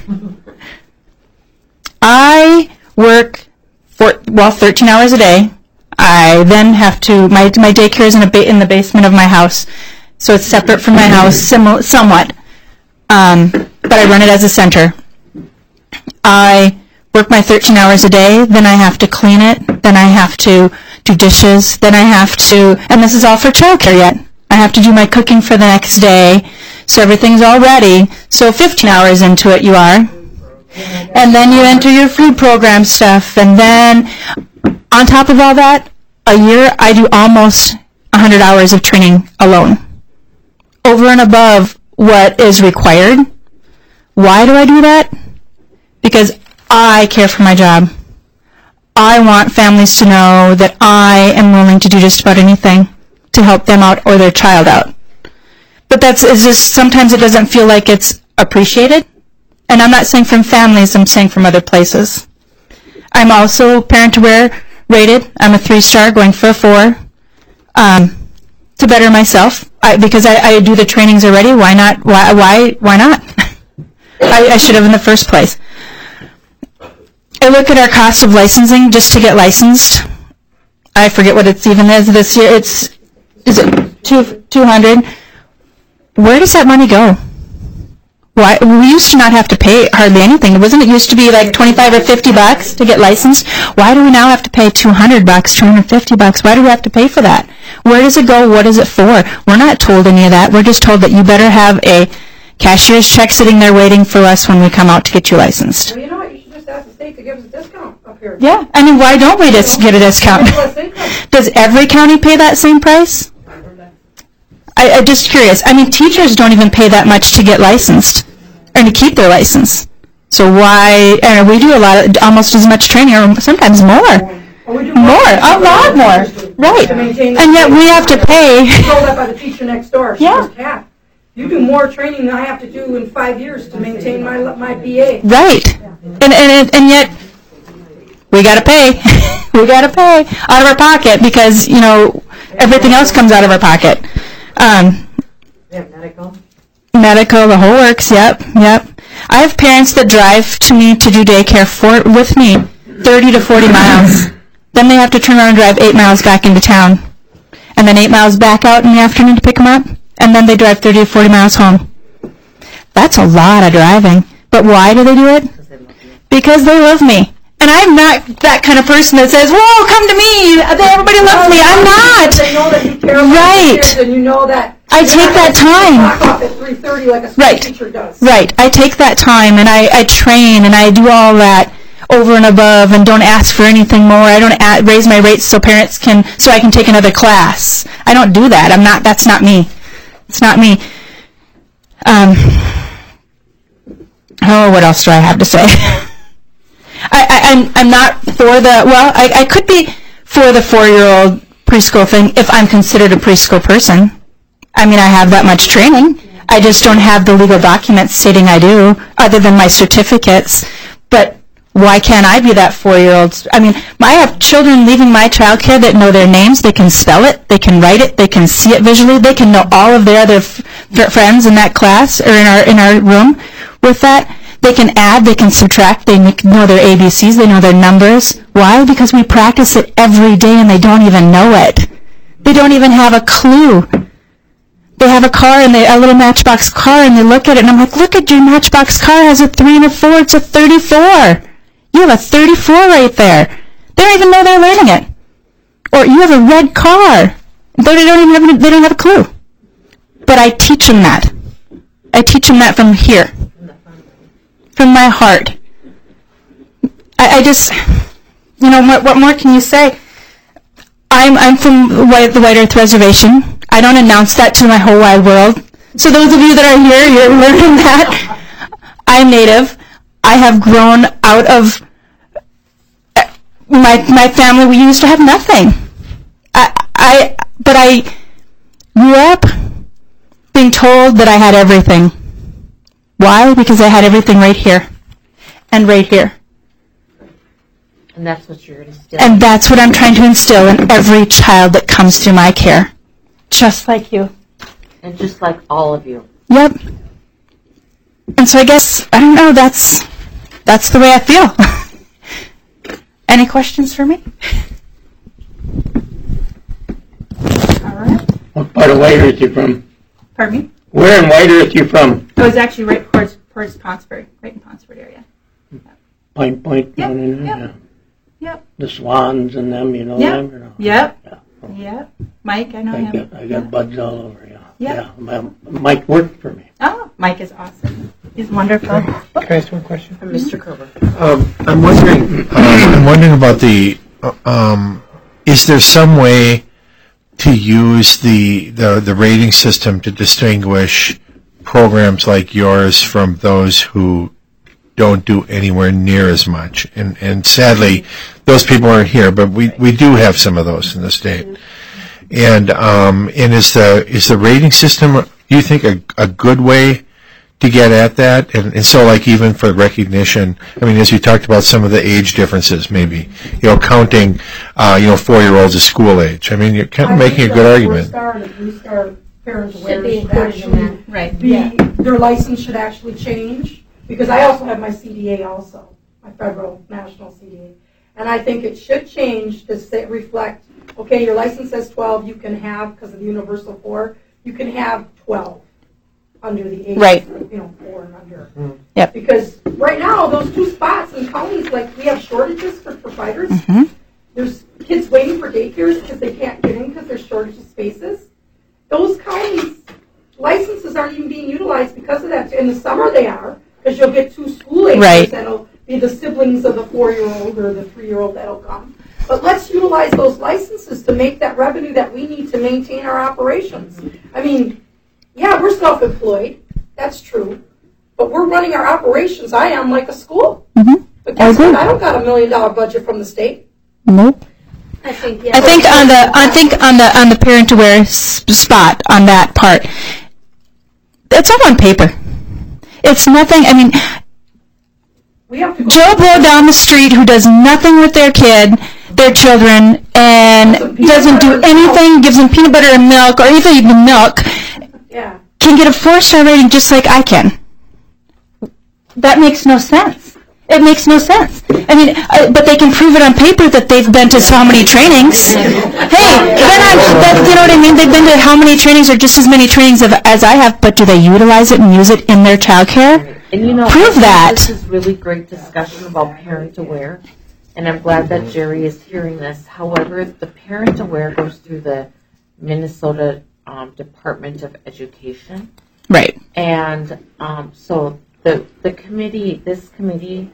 I work 13 hours a day. I then have to, my daycare is in the basement of my house, so it's separate from my house somewhat, but I run it as a center. I work my 13 hours a day, then I have to clean it, then I have to do dishes, then I have to, and this is all for childcare yet, I have to do my cooking for the next day, so everything's all ready, so 15 hours into it you are. And then you enter your food program stuff, and then on top of all that, a year I do almost 100 hours of training alone, over and above what is required. Why do I do that? Because I care for my job. I want families to know that I am willing to do just about anything. to help them out or their child out. But it's just sometimes it doesn't feel like it's appreciated. And I'm not saying from families, I'm saying from other places. I'm also Parent Aware rated. I'm a 3-star, going for a 4. To better myself, because I do the trainings already. Why not? Why not? I should have in the first place. I look at our cost of licensing just to get licensed. I forget what it's even is this year. Is it 200? Where does that money go? Why we used to not have to pay hardly anything. Wasn't it used to be like $25 or $50 to get licensed? Why do we now have to pay $200, $250? Why do we have to pay for that? Where does it go? What is it for? We're not told any of that. We're just told that you better have a cashier's check sitting there waiting for us when we come out to get you licensed. Well, you know what? You should just ask the state to give us a discount up here. Yeah, I mean, why don't we just get a discount? Does every county pay that same price? I'm just curious. I mean, teachers don't even pay that much to get licensed and to keep their license. So why? And we do almost as much training, or sometimes more. A lot more. Right. And yet we have to pay. Told that by the teacher next door. She Yeah. goes, Kat, you do more training than I have to do in 5 years to maintain my BA. Right. And yet we got to pay. We got to pay out of our pocket because, everything else comes out of our pocket. Medical, the whole works, yep. I have parents that drive to me to do daycare with me 30 to 40 miles. Then they have to turn around and drive 8 miles back into town. And then 8 miles back out in the afternoon to pick them up. And then they drive 30 to 40 miles home. That's a lot of driving. But why do they do it? Because they love me. And I'm not that kind of person that says, whoa, come to me, everybody loves me. I'm not. They know that you care about your kids, and you know that I take that time. Clock off at 3:30 like a school teacher does. Right. I take that time and I train and I do all that over and above and don't ask for anything more. I don't raise my rates so I can take another class. I don't do that. That's not me. It's not me. What else do I have to say? I'm not for I could be for the 4-year-old preschool thing if I'm considered a preschool person. I mean, I have that much training. I just don't have the legal documents stating I do, other than my certificates. But why can't I be that 4-year-old? I mean, I have children leaving my childcare that know their names. They can spell it. They can write it. They can see it visually. They can know all of their other friends in that class or in our room with that. They can add, they can subtract, they know their ABCs, they know their numbers. Why? Because we practice it every day and they don't even know it. They don't even have a clue. They have a car, a little Matchbox car, and they look at it, and I'm like, look at your Matchbox car, it has a 3 and a 4, it's a 34. You have a 34 right there. They don't even know they're learning it. Or you have a red car. They don't have a clue. But I teach them that. I teach them that from here. From my heart. I just, what more can you say? I'm from the White Earth Reservation. I don't announce that to my whole wide world. So those of you that are here, you're learning that. I'm Native. I have grown out of my family. We used to have nothing. But I grew up being told that I had everything. Why? Because I had everything right here and right here. And that's what you're instilling. And that's what I'm trying to instill in every child that comes through my care. Just like you. And just like all of you. Yep. And so I guess, I don't know, that's the way I feel. Any questions for me? All right. What part of White Earth are you from? Pardon me? Where in White Earth are you from? I was actually right towards Ponsford, right in Ponsford area. Pine Point down in there? Yep. Yep. The Swans and them, you know them? Or no? Yep. Yep. Mike, I know him. I got buds all over, yeah. Yep. Yeah. Mike worked for me. Oh, Mike is awesome. He's wonderful. Can I ask one question? From Mr. Kerber. I'm wondering about is there some way to use the rating system to distinguish programs like yours from those who don't do anywhere near as much? And sadly, those people aren't here, but we do have some of those in the state. And is the rating system, you think, a good way to get at that? And so, like, even for recognition, I mean, as you talked about some of the age differences, maybe, counting, 4-year-olds as school age. I mean, you're kind of making a good argument. Three-star parent awareness should actually their license should actually change, because I also have my CDA also, my federal national CDA. And I think it should change to reflect, okay, your license says 12, you can have, because of the universal 4, you can have 12 under the age, right. 4 and under. Yep. Because right now, those 2 spots in counties, like, we have shortages for providers. There's kids waiting for daycares because they can't get in because there's shortage of spaces. Those counties, licenses aren't even being utilized because of that. In the summer they are, because you'll get 2 school agers right. that'll be the siblings of the 4-year-old or the 3-year-old that'll come. But let's utilize those licenses to make that revenue that we need to maintain our operations. I mean, yeah, we're self-employed. That's true. But we're running our operations. I am like a school. But guess what? I don't got $1 million budget from the state. Nope. I think on the parent aware spot on that part, it's all on paper. It's nothing. I mean, Joe Blow down the street who does nothing with their children, and doesn't do anything, gives them peanut butter and milk, or even milk, can get a 4-star rating just like I can. That makes no sense. It makes no sense. I mean, but they can prove it on paper that they've been to so many trainings. Hey, you know what I mean? They've been to how many trainings, or just as many trainings as I have, but do they utilize it and use it in their childcare? And prove that. This is really great discussion about Parent Aware, and I'm glad that Jerry is hearing this. However, the Parent Aware goes through the Minnesota Department of Education. Right. And so the committee, this committee,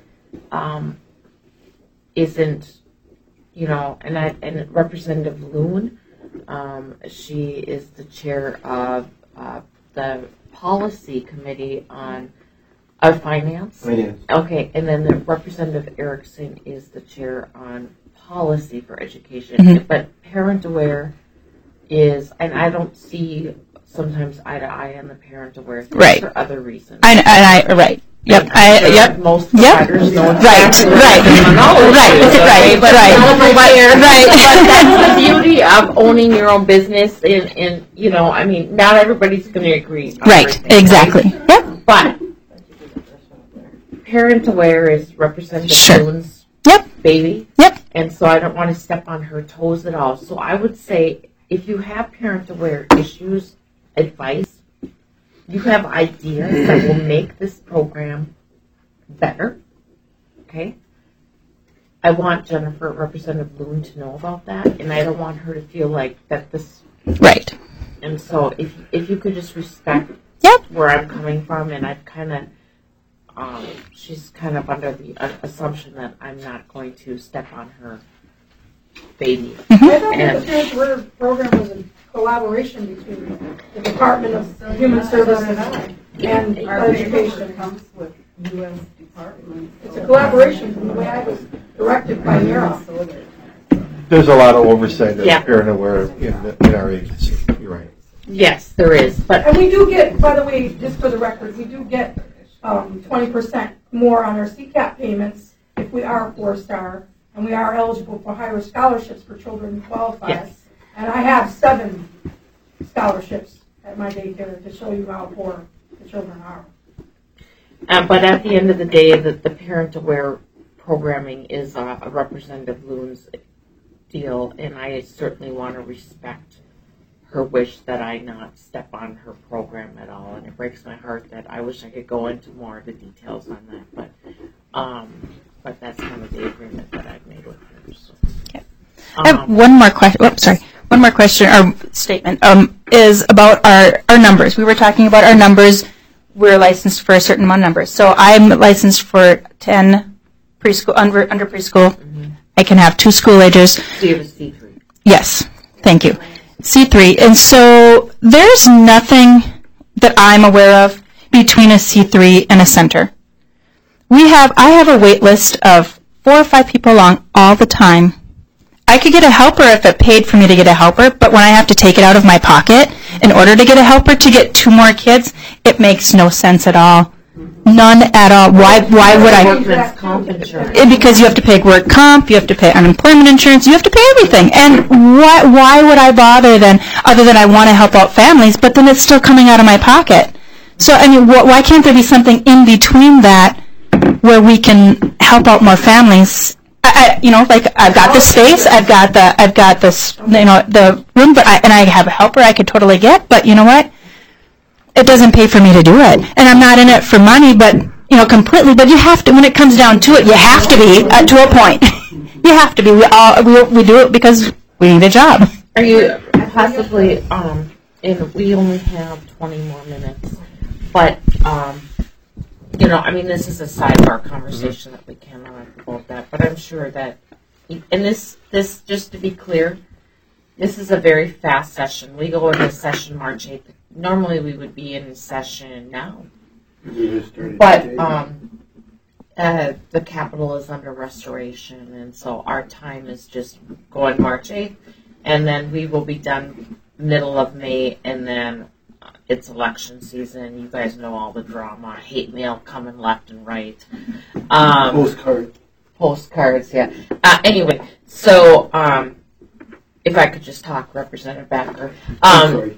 isn't, and Representative Loon, she is the chair of the policy committee on finance. Okay, and then the Representative Erickson is the chair on policy for education. But Parent Aware is, and I don't see sometimes eye to eye on the Parent Aware thing for other reasons. Right. Yep. Yep. Most providers know Right. But that's the beauty of owning your own business, and I mean, not everybody's going to agree. Right. Exactly. Yep. But Parent Aware is Representative Loon's baby. Yep. And so I don't want to step on her toes at all. So I would say, if you have Parent Aware issues, advice, you have ideas that will make this program better, okay? I want Representative Loon to know about that, and I don't want her to feel like that this... Right. And so if you could just respect where I'm coming from, and I've kind of... she's kind of under the assumption that I'm not going to step on her baby. I thought that the Parent Aware program was a collaboration between the Department of Human Services and Education. Comes with U.S. Department. It's a collaboration from the way I was directed by NERA. There's a lot of oversight of Parent Aware in our agency. You're right. Yes, there is. And we do get, by the way, just for the record, we do get 20% more on our CCAP payments if we are a 4-star, and we are eligible for higher scholarships for children who qualify. Yes. And I have 7 scholarships at my daycare to show you how poor the children are. But at the end of the day, the Parent Aware programming is a Representative Loon's deal, and I certainly want to respect her wish that I not step on her program at all. And it breaks my heart that I wish I could go into more of the details on that. But that's kind of the agreement that I've made with her. So. Okay. I have one more question. Oops, sorry. One more question or statement is about our numbers. We were talking about our numbers. We're licensed for a certain amount of numbers. So I'm licensed for 10 preschool under preschool. I can have 2 school ages. So you have a C3. Yes. Thank you. C3. And so there's nothing that I'm aware of between a C3 and a center. I have a wait list of 4 or 5 people long all the time. I could get a helper if it paid for me to get a helper, but when I have to take it out of my pocket in order to get a helper to get 2 more kids, it makes no sense at all. None at all. Why would I? Workman's comp insurance. Because you have to pay work comp, you have to pay unemployment insurance, you have to pay everything. And why would I bother then, other than I want to help out families, but then it's still coming out of my pocket? So, I mean, why can't there be something in between that where we can help out more families? Like I've got the space, I've got this, the room, but I have a helper I could totally get, but you know what? It doesn't pay for me to do it. And I'm not in it for money, but, completely, but you have to, when it comes down to it, you have to be, to a point. You have to be. We do it because we need a job. Are you possibly, and we only have 20 more minutes, but, this is a sidebar conversation that we can have about that, but I'm sure that, and this, just to be clear, this is a very fast session. We go into session March 8th. Normally we would be in session now. But the Capitol is under restoration, and so our time is just going March 8th, and then we will be done middle of May, and then it's election season. You guys know all the drama, hate mail coming left and right. Postcards, yeah. Anyway, so if I could just talk, Representative Backer. Sorry.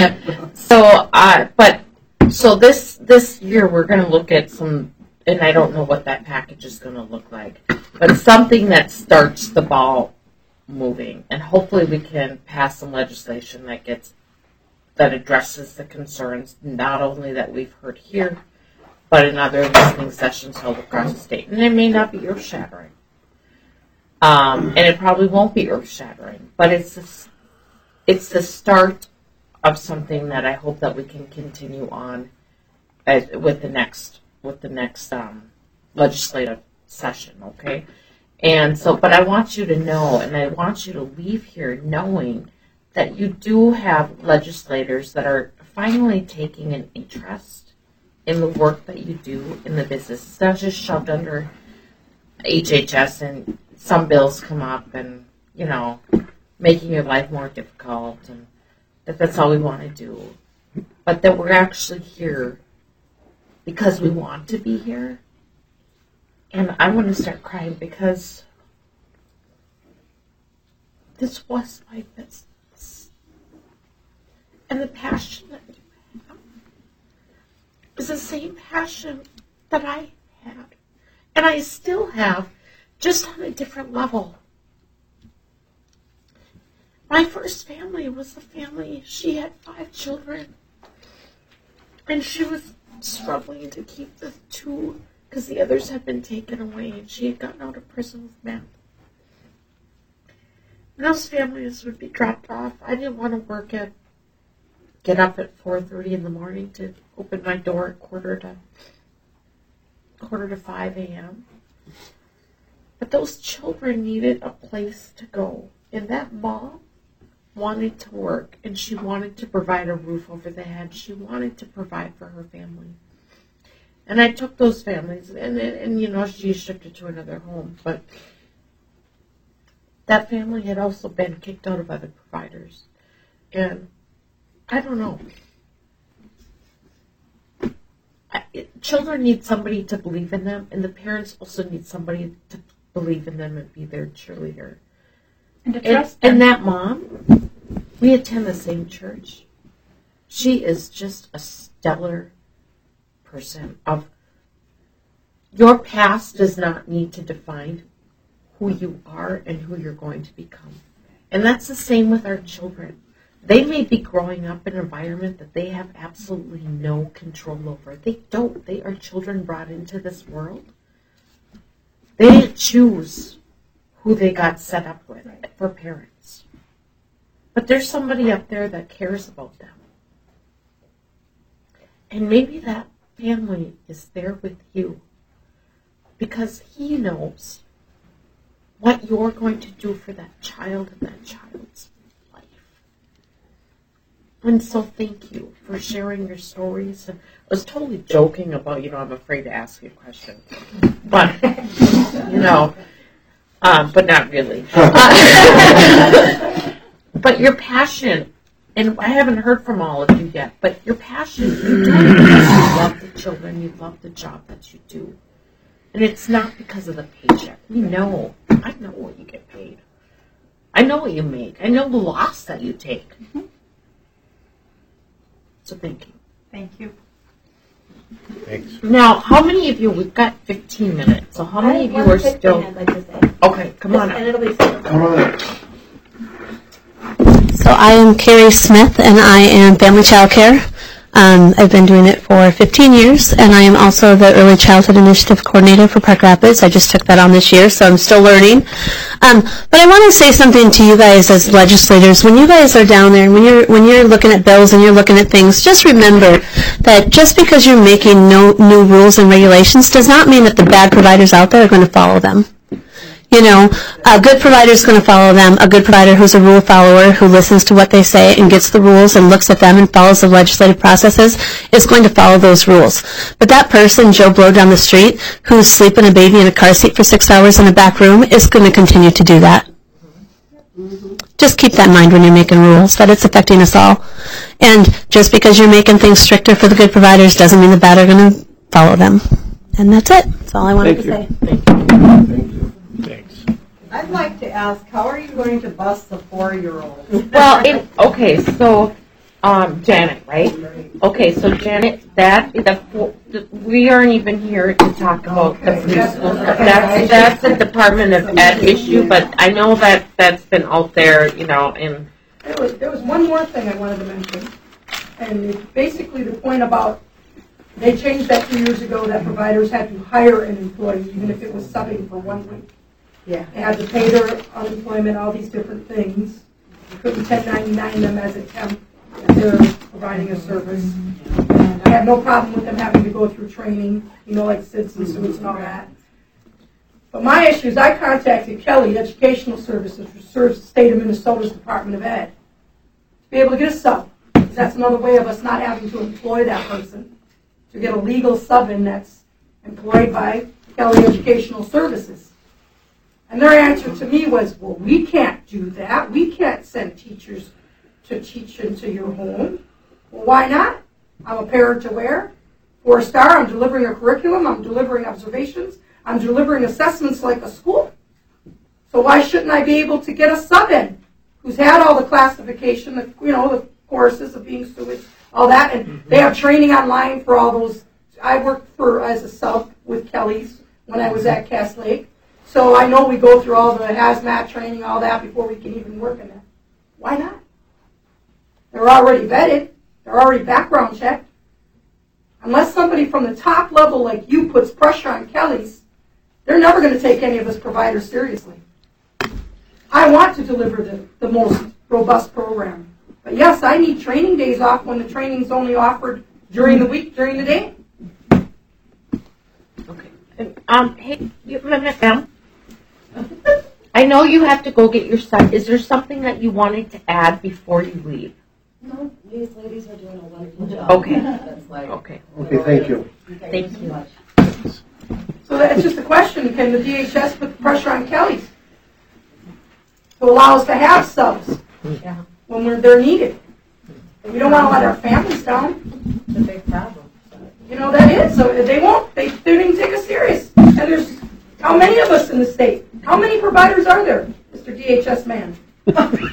So this year we're going to look at some, and I don't know what that package is going to look like, but something that starts the ball moving, and hopefully we can pass some legislation that addresses the concerns not only that we've heard here, but in other listening sessions held across the state. And it may not be earth-shattering. And it probably won't be earth-shattering, but it's the start of something that I hope that we can continue on with the next legislative session, okay? And so, but I want you to know, and I want you to leave here knowing that you do have legislators that are finally taking an interest in the work that you do in the business. It's not just shoved under HHS and some bills come up and, making your life more difficult, and that's all we want to do. But that we're actually here because we want to be here. And I want to start crying because this was my business. And the passion that you have is the same passion that I had. And I still have, just on a different level. My first family was a family, she had 5 children. And she was struggling to keep the 2 because the others had been taken away, and she had gotten out of prison with meth. And those families would be dropped off. I didn't want to get up at 4:30 in the morning to open my door at quarter to 5 a.m. But those children needed a place to go. And that mom wanted to work, and she wanted to provide a roof over their head. She wanted to provide for her family. And I took those families, and she shifted to another home. But that family had also been kicked out of other providers. And I don't know. Children need somebody to believe in them, and the parents also need somebody to believe in them and be their cheerleader. And to trust them. And that mom, we attend the same church. She is just a stellar person. Your past does not need to define who you are and who you're going to become. And that's the same with our children. They may be growing up in an environment that they have absolutely no control over. They don't. They are children brought into this world. They didn't choose who they got set up with for parents. But there's somebody up there that cares about them. And maybe that family is there with you because he knows what you're going to do for that child and that child's life. And so thank you for sharing your stories. I was totally joking about, I'm afraid to ask you a question. But, but not really. But your passion, and I haven't heard from all of you yet, but your passion, you do it because you love the children, you love the job that you do. And it's not because of the paycheck. I know what you get paid. I know what you make. I know the loss that you take. So thank you. Thank you. Thanks. Now, how many of you, we've got 15 minutes, so how many of you are still... I'd like to say. Okay, come on And up. it'll be Come on. So I am Carrie Smith, and I am family child care. I've been doing it for 15 years, and I am also the Early Childhood Initiative Coordinator for Park Rapids. I just took that on this year, so I'm still learning. But I want to say something to you guys as legislators. When you guys are down there, when you're looking at bills and you're looking at things, just remember that just because you're making no new rules and regulations does not mean that the bad providers out there are going to follow them. You know, a good provider is going to follow them. A good provider who's a rule follower, who listens to what they say and gets the rules and looks at them and follows the legislative processes, is going to follow those rules. But that person, Joe Blow down the street, who's sleeping a baby in a car seat for 6 hours in a back room, is going to continue to do that. Just keep that in mind when you're making rules, that it's affecting us all. And just because you're making things stricter for the good providers doesn't mean the bad are going to follow them. And that's it. That's all I wanted to say. Thanks. I'd like to ask, how are you going to bust the 4-year-old? Well, okay, so Janet, right? Okay, so Janet, we aren't even here to talk about the preschool stuff. That's a Department of Ed issue, but I know that's been out there, you know, and... There was one more thing I wanted to mention, and it's basically the point about they changed that 2 years ago that providers had to hire an employee, even if it was subbing for 1 week. Yeah. They had to pay their unemployment, all these different things. You couldn't 1099 them as a temp if they're providing a service. And I have no problem with them having to go through training, you know, like citizen suits and all that. But my issue is I contacted Kelly Educational Services, which serves the state of Minnesota's Department of Ed, to be able to get a sub. Because that's another way of us not having to employ that person, to get a legal sub in that's employed by Kelly Educational Services. And their answer to me was, well, we can't do that. We can't send teachers to teach into your home. Well, why not? I'm a parent to where? 4-star, I'm delivering a curriculum, I'm delivering observations, I'm delivering assessments like a school. So why shouldn't I be able to get a sub in who's had all the classification, the courses of being stewards, all that, and they have training online for all those. I worked as a sub with Kelly's when I was at Cass Lake. So I know we go through all the hazmat training, all that, before we can even work in that. Why not? They're already vetted. They're already background checked. Unless somebody from the top level like you puts pressure on Kelly's, they're never going to take any of us providers seriously. I want to deliver the most robust program. But yes, I need training days off when the training's only offered during the week, during the day. Okay. Hey, you minute now. I know you have to go get your son. Is there something that you wanted to add before you leave? No, these ladies are doing a wonderful job. Okay. Okay, thank you. Thank you. So that's just a question. Can the DHS put the pressure on Kelly's to allow us to have subs when they're needed? We don't want to let our families down. It's a big problem. You know, that is. So they won't. They don't even take us serious. And there's how many of us in the state? How many providers are there, Mr. DHS man? There's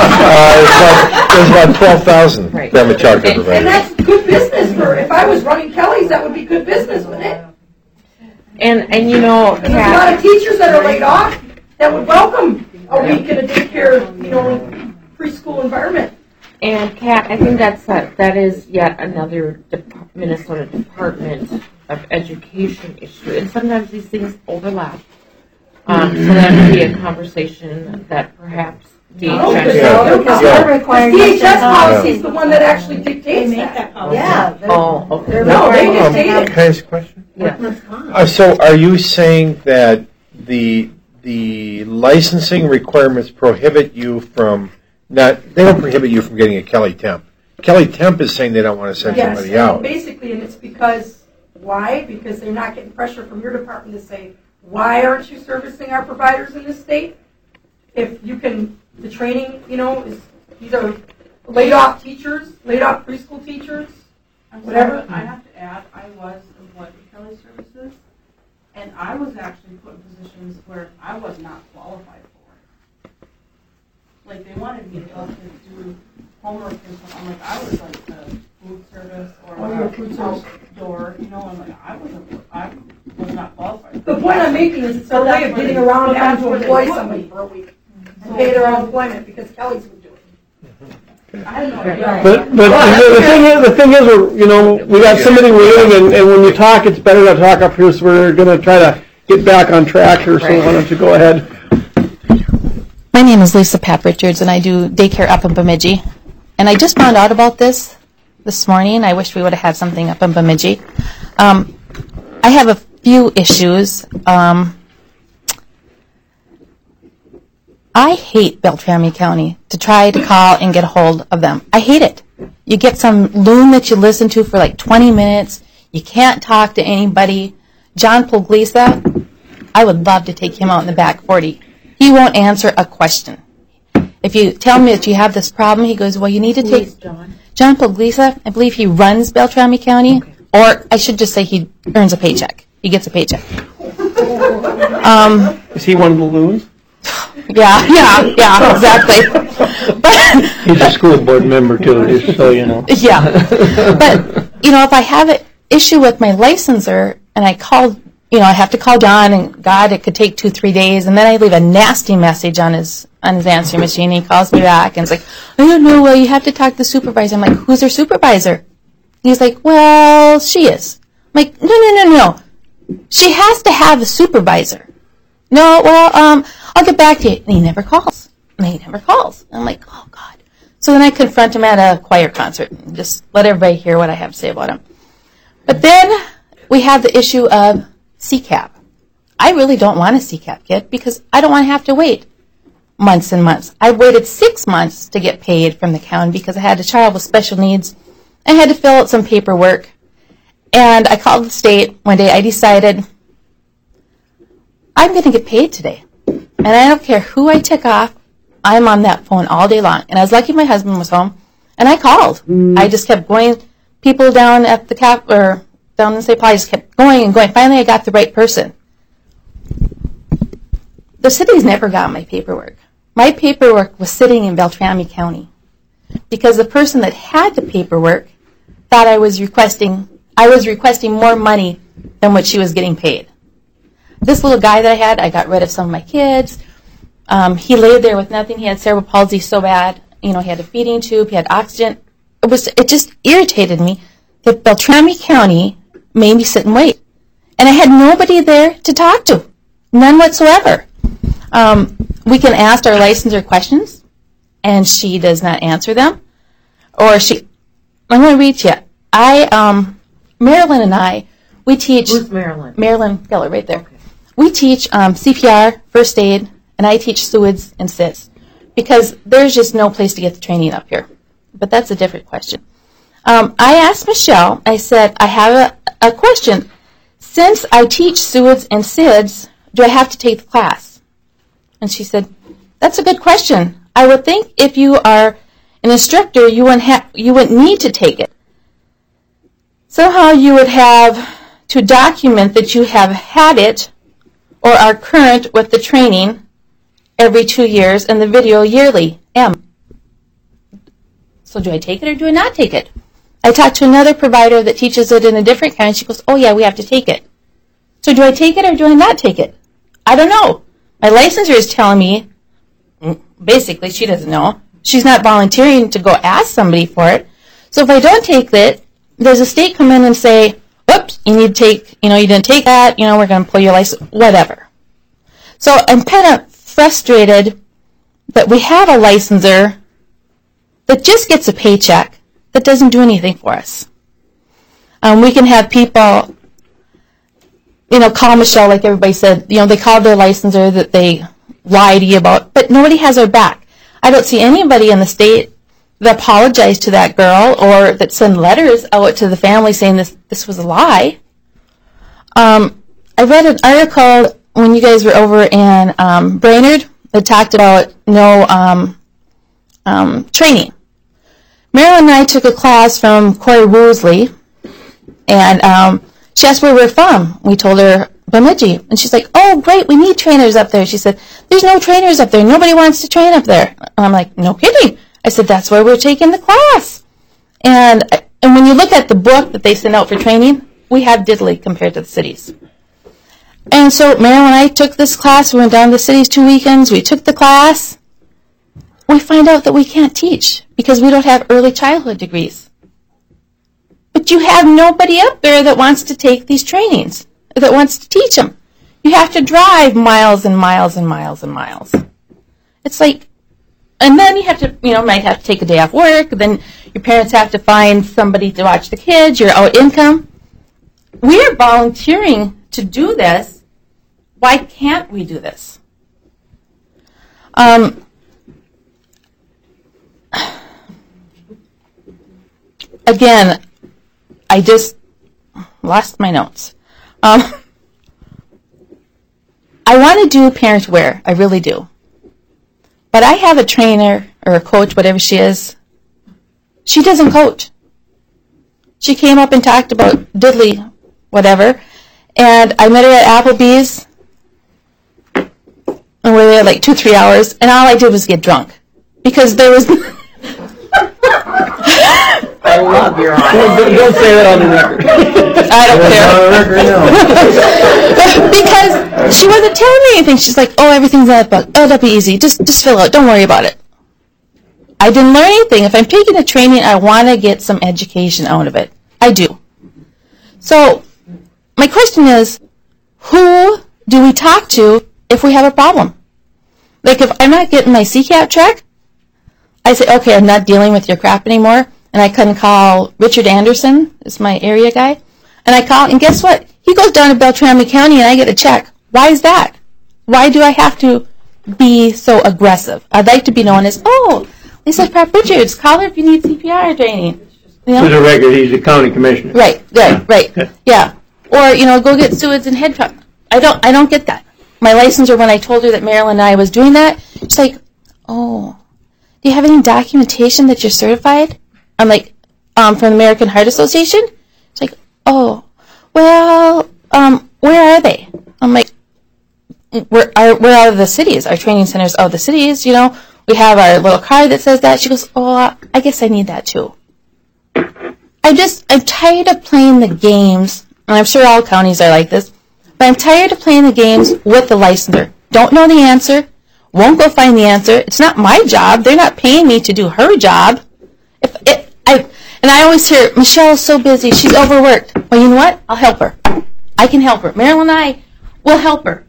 about 12,000 family child care providers. And that's good business if I was running Kelly's, that would be good business, wouldn't it? And you know, and there's a lot of teachers that are laid off that would welcome a week in a daycare, preschool environment. And Kat, I think that is yet another Minnesota Department of Education issue, and sometimes these things overlap. So that would be a conversation that perhaps DHS. DHS policy is the one that actually dictates that. Yeah. Oh, okay. No, they dictate it. Can I ask a question? Yeah. So are you saying that the licensing requirements prohibit you from they don't prohibit you from getting a Kelly temp? Kelly temp is saying they don't want to send somebody out. Basically, and it's because, why? Because they're not getting pressure from your department to say, why aren't you servicing our providers in this state? If you can, the training, these are laid off teachers, laid off preschool teachers, whatever. I have to add, I was employed with Kelly Services, and I was actually put in positions where I was not qualified for it. Like, they wanted me to help them do homework and stuff. I'm like, I was like the food service or outdoor, I'm like, I was not qualified. The point I'm making is it's a way of getting around having to employ somebody for a week and pay their unemployment because Kelly's would do it. I don't know. But the thing is, we got somebody waiting, and when you talk, it's better to talk up here, so we're going to try to get back on track here, so why don't you go ahead. My name is Lisa Papp Richards, and I do daycare up in Bemidji. And I just found out about this morning. I wish we would have had something up in Bemidji. I have a few issues. I hate Beltrami County to try to call and get a hold of them. I hate it. You get some loon that you listen to for like 20 minutes. You can't talk to anybody. John Puglisa, I would love to take him out in the back 40. He won't answer a question. If you tell me that you have this problem, he goes, well, you need to take... John Puglisa, I believe he runs Beltrami County, or I should just say he earns a paycheck. He gets a paycheck. Is he one of the loons? Yeah, exactly. He's a school board member too, just so you know. Yeah. But, if I have an issue with my licenser and I call, I have to call John, and God, it could take 2-3 days, and then I leave a nasty message on his answering machine. He calls me back and it's like, I don't know, well, you have to talk to the supervisor. I'm like, who's their supervisor? He's like, well, she is. I'm like, no. She has to have a supervisor. No, well, I'll get back to you. And he never calls. I'm like, oh, God. So then I confront him at a choir concert and just let everybody hear what I have to say about him. But then we have the issue of CCAP. I really don't want a CCAP kit because I don't want to have to wait months and months. I waited 6 months to get paid from the county because I had a child with special needs. I had to fill out some paperwork. And I called the state one day. I decided I'm going to get paid today. And I don't care who I tick off. I'm on that phone all day long. And I was lucky my husband was home. And I called. I just kept going. People down at the down in St. Paul, I just kept going and going. Finally, I got the right person. The city's never got my paperwork. My paperwork was sitting in Beltrami County because the person that had the paperwork thought I was requesting more money than what she was getting paid. This little guy that I had, I got rid of some of my kids. He laid there with nothing. He had cerebral palsy so bad. He had a feeding tube. He had oxygen. It just irritated me that Beltrami County made me sit and wait. And I had nobody there to talk to. None whatsoever. We can ask our licensor questions, and she does not answer them. I'm going to read to you. Marilyn and I, we teach... Who's Marilyn? Marilyn Geller, right there. Okay. We teach CPR, first aid, and I teach SUIDs and SIDS because there's just no place to get the training up here. But that's a different question. I asked Michelle, I said, I have a question. Since I teach SUIDs and SIDS, do I have to take the class? And she said, that's a good question. I would think if you are an instructor, you wouldn't need to take it. Somehow you would have to document that you have had it or are current with the training every 2 years and the video yearly. So do I take it or do I not take it? I talked to another provider that teaches it in a different kind. She goes, oh yeah, we have to take it. So do I take it or do I not take it? I don't know. My licensor is telling me, basically she doesn't know. She's not volunteering to go ask somebody for it. So if I don't take it, does the state come in and say, whoops, you need to take, you didn't take that, we're going to pull your license, whatever. So I'm kind of frustrated that we have a licensor that just gets a paycheck that doesn't do anything for us. We can have people, call Michelle, like everybody said, they called their licensor that they lie to you about, but nobody has our back. I don't see anybody in the state that apologized to that girl or that send letters out to the family saying this was a lie. I read an article when you guys were over in Brainerd, it talked about no training. Marilyn and I took a class from Corey Woosley, and she asked where we're from. We told her Bemidji, and she's like, "Oh, great, we need trainers up there." She said, "There's no trainers up there. Nobody wants to train up there." And I'm like, "No kidding." I said, "That's where we're taking the class." And when you look at the book that they send out for training, we have diddly compared to the cities. And so Marilyn and I took this class. We went down to the cities 2 weekends. We took the class. We find out that we can't teach because we don't have early childhood degrees. But you have nobody up there that wants to take these trainings, that wants to teach them. You have to drive miles and miles and miles and miles. It's like, and then you have to, might have to take a day off work. Then your parents have to find somebody to watch the kids. You're out income. We are volunteering to do this. Why can't we do this? Again, I just lost my notes. I want to do parent wear. I really do. But I have a trainer or a coach, whatever she is. She doesn't coach. She came up and talked about diddly whatever. And I met her at Applebee's. And we were there like 2-3 hours. And all I did was get drunk. Because there was... I love your honesty. Don't say that on the record. I don't care. Because she wasn't telling me anything. She's like, "Oh, everything's in that book. Oh, that'll be easy. Just fill out. Don't worry about it." I didn't learn anything. If I'm taking a training, I want to get some education out of it. I do. So my question is, who do we talk to if we have a problem? Like if I'm not getting my CCAT check, I say, "Okay, I'm not dealing with your crap anymore." And I can call Richard Anderson, is my area guy. And I call, and guess what? He goes down to Beltrami County and I get a check. Why is that? Why do I have to be so aggressive? I'd like to be known as, "Oh, Lisa Pratt Richards, call her if you need CPR training." For the record, he's the county commissioner. Right. Yeah. Or, go get Seward's and head truck. I don't get that. My licensor, when I told her that Marilyn and I was doing that, she's like, "Oh, do you have any documentation that you're certified?" I'm like, from the American Heart Association? It's like, "Oh, well, where are they?" I'm like, we're out of the cities. Our training center's out of the cities, We have our little card that says that. She goes, "Oh, I guess I need that too." I'm tired of playing the games, and I'm sure all counties are like this, but I'm tired of playing the games with the licensor. Don't know the answer, won't go find the answer. It's not my job. They're not paying me to do her job. And I always hear, "Michelle's so busy, she's overworked." Well, you know what? I'll help her. I can help her. Marilyn and I will help her.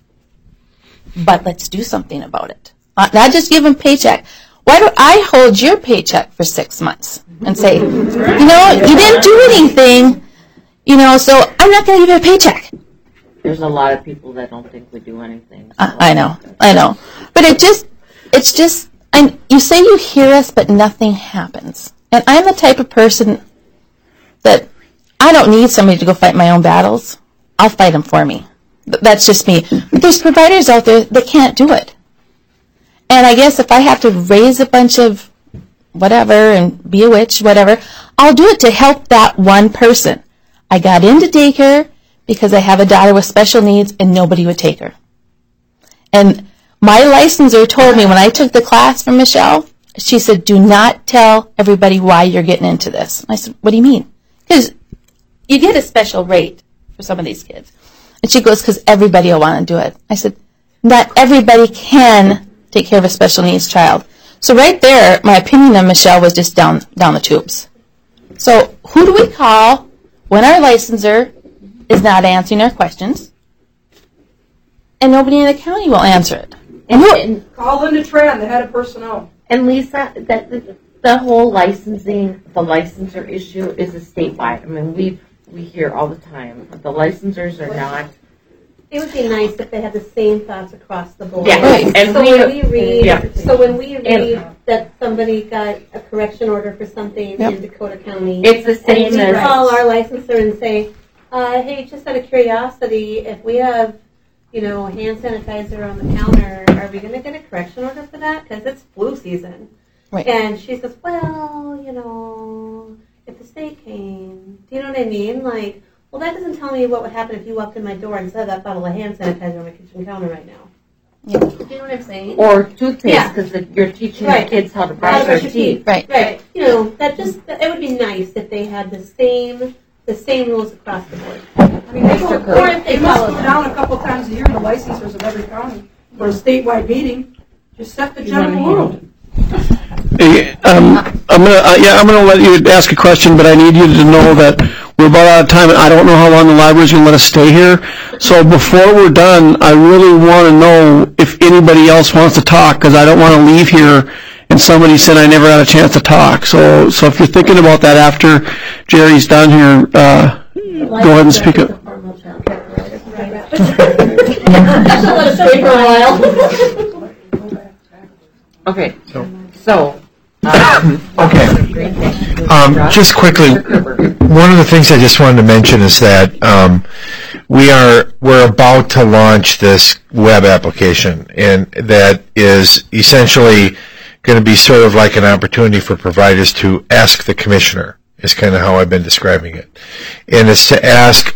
But let's do something about it. Not just give them paycheck. Why don't I hold your paycheck for 6 months and say, "You didn't do anything, so I'm not going to give you a paycheck." There's a lot of people that don't think we do anything. I know. But it's just, you say you hear us, but nothing happens. And I'm the type of person that I don't need somebody to go fight my own battles. I'll fight them for me. That's just me. But there's providers out there that can't do it. And I guess if I have to raise a bunch of whatever and be a witch, whatever, I'll do it to help that one person. I got into daycare because I have a daughter with special needs and nobody would take her. And my licensor told me when I took the class from Michelle, she said, "Do not tell everybody why you're getting into this." I said, "What do you mean?" Because you get a special rate for some of these kids. And she goes, "Because everybody will want to do it." I said, "Not everybody can take care of a special needs child." So right there, my opinion of Michelle was just down the tubes. So who do we call when our licensor is not answering our questions and nobody in the county will answer it? And call Linda Tran, the head of personnel. And Lisa, the whole licensing, the licensor issue is a statewide. I mean, we hear all the time. The licensors are not. It would be nice if they had the same thoughts across the board. Yeah, right. And when we read and, that somebody got a correction order for something in Dakota County, it's the same as call our licensor and say, "Hey, just out of curiosity, if we have hand sanitizer on the counter, are we going to get a correction order for that? Because it's flu season. Right. And she says, well, if the state came, do you know what I mean? Like, well, that doesn't tell me what would happen if you walked in my door and saw that bottle of hand sanitizer on my kitchen counter right now. Yeah. Do you know what I'm saying? Or toothpaste, because you're teaching the kids how to brush their teeth. Right. Right. It would be nice if they had the same rules across the board. I mean, they must go down a couple times a year, the licensors of every county, for a statewide meeting. Just set the general rule. Hey, I'm gonna let you ask a question, but I need you to know that we're about out of time, and I don't know how long the library's gonna let us stay here. So before we're done, I really want to know if anybody else wants to talk, because I don't want to leave here and somebody said I never had a chance to talk. So if you're thinking about that after Jerry's done here, go ahead and speak up. Okay, so. Just quickly, one of the things I just wanted to mention is that we're about to launch this web application, and that is essentially going to be sort of like an opportunity for providers to ask the commissioner, is kind of how I've been describing it. And it's to ask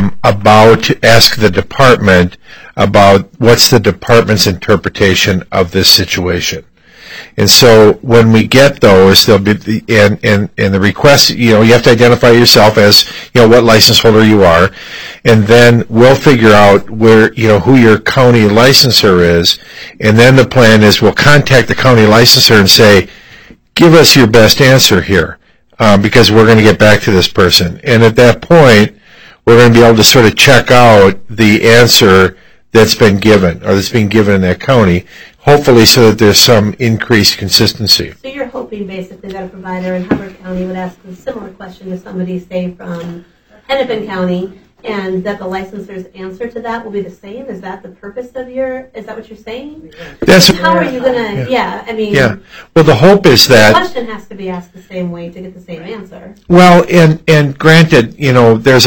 the department about what's the department's interpretation of this situation. And so when we get those, there'll be and the request, you have to identify yourself as, what license holder you are, and then we'll figure out where, who your county licensor is, and then the plan is we'll contact the county licensor and say, give us your best answer here, because we're going to get back to this person. And at that point, we're going to be able to sort of check out the answer that's been given, or that's being given in that county, hopefully so that there's some increased consistency. So you're hoping basically that a provider in Hubbard County would ask a similar question to somebody, say, from Hennepin County, and that the licensor's answer to that will be the same? Is that the purpose of is that what you're saying? How are you going to, Yeah. Well, the hope is that the question has to be asked the same way to get the same answer. Well, and granted, there's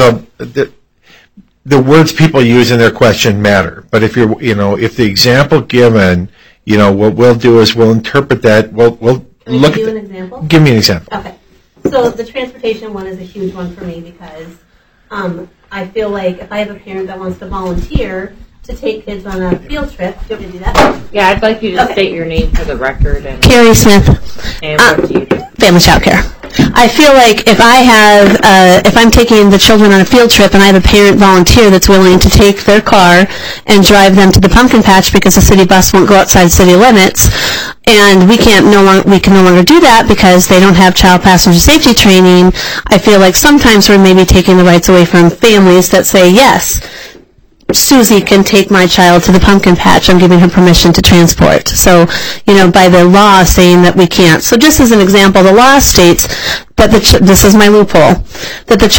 the words people use in their question matter. But if if the example given, what we'll do is we'll interpret that. We'll look. Give you an example? Give me an example. Okay. So the transportation one is a huge one for me because I feel like if I have a parent that wants to volunteer to take kids on a field trip, do you want me to do that? Yeah, I'd like you to state your name for the record. And Carrie Smith, and what do you do? Family Child Care. I feel like if I'm taking the children on a field trip and I have a parent volunteer that's willing to take their car and drive them to the pumpkin patch because the city bus won't go outside city limits, and we can no longer do that because they don't have child passenger safety training, I feel like sometimes we're maybe taking the rights away from families that say, yes, Susie can take my child to the pumpkin patch. I'm giving her permission to transport. So, by the law saying that we can't. So just as an example, the law states that this is my loophole, that the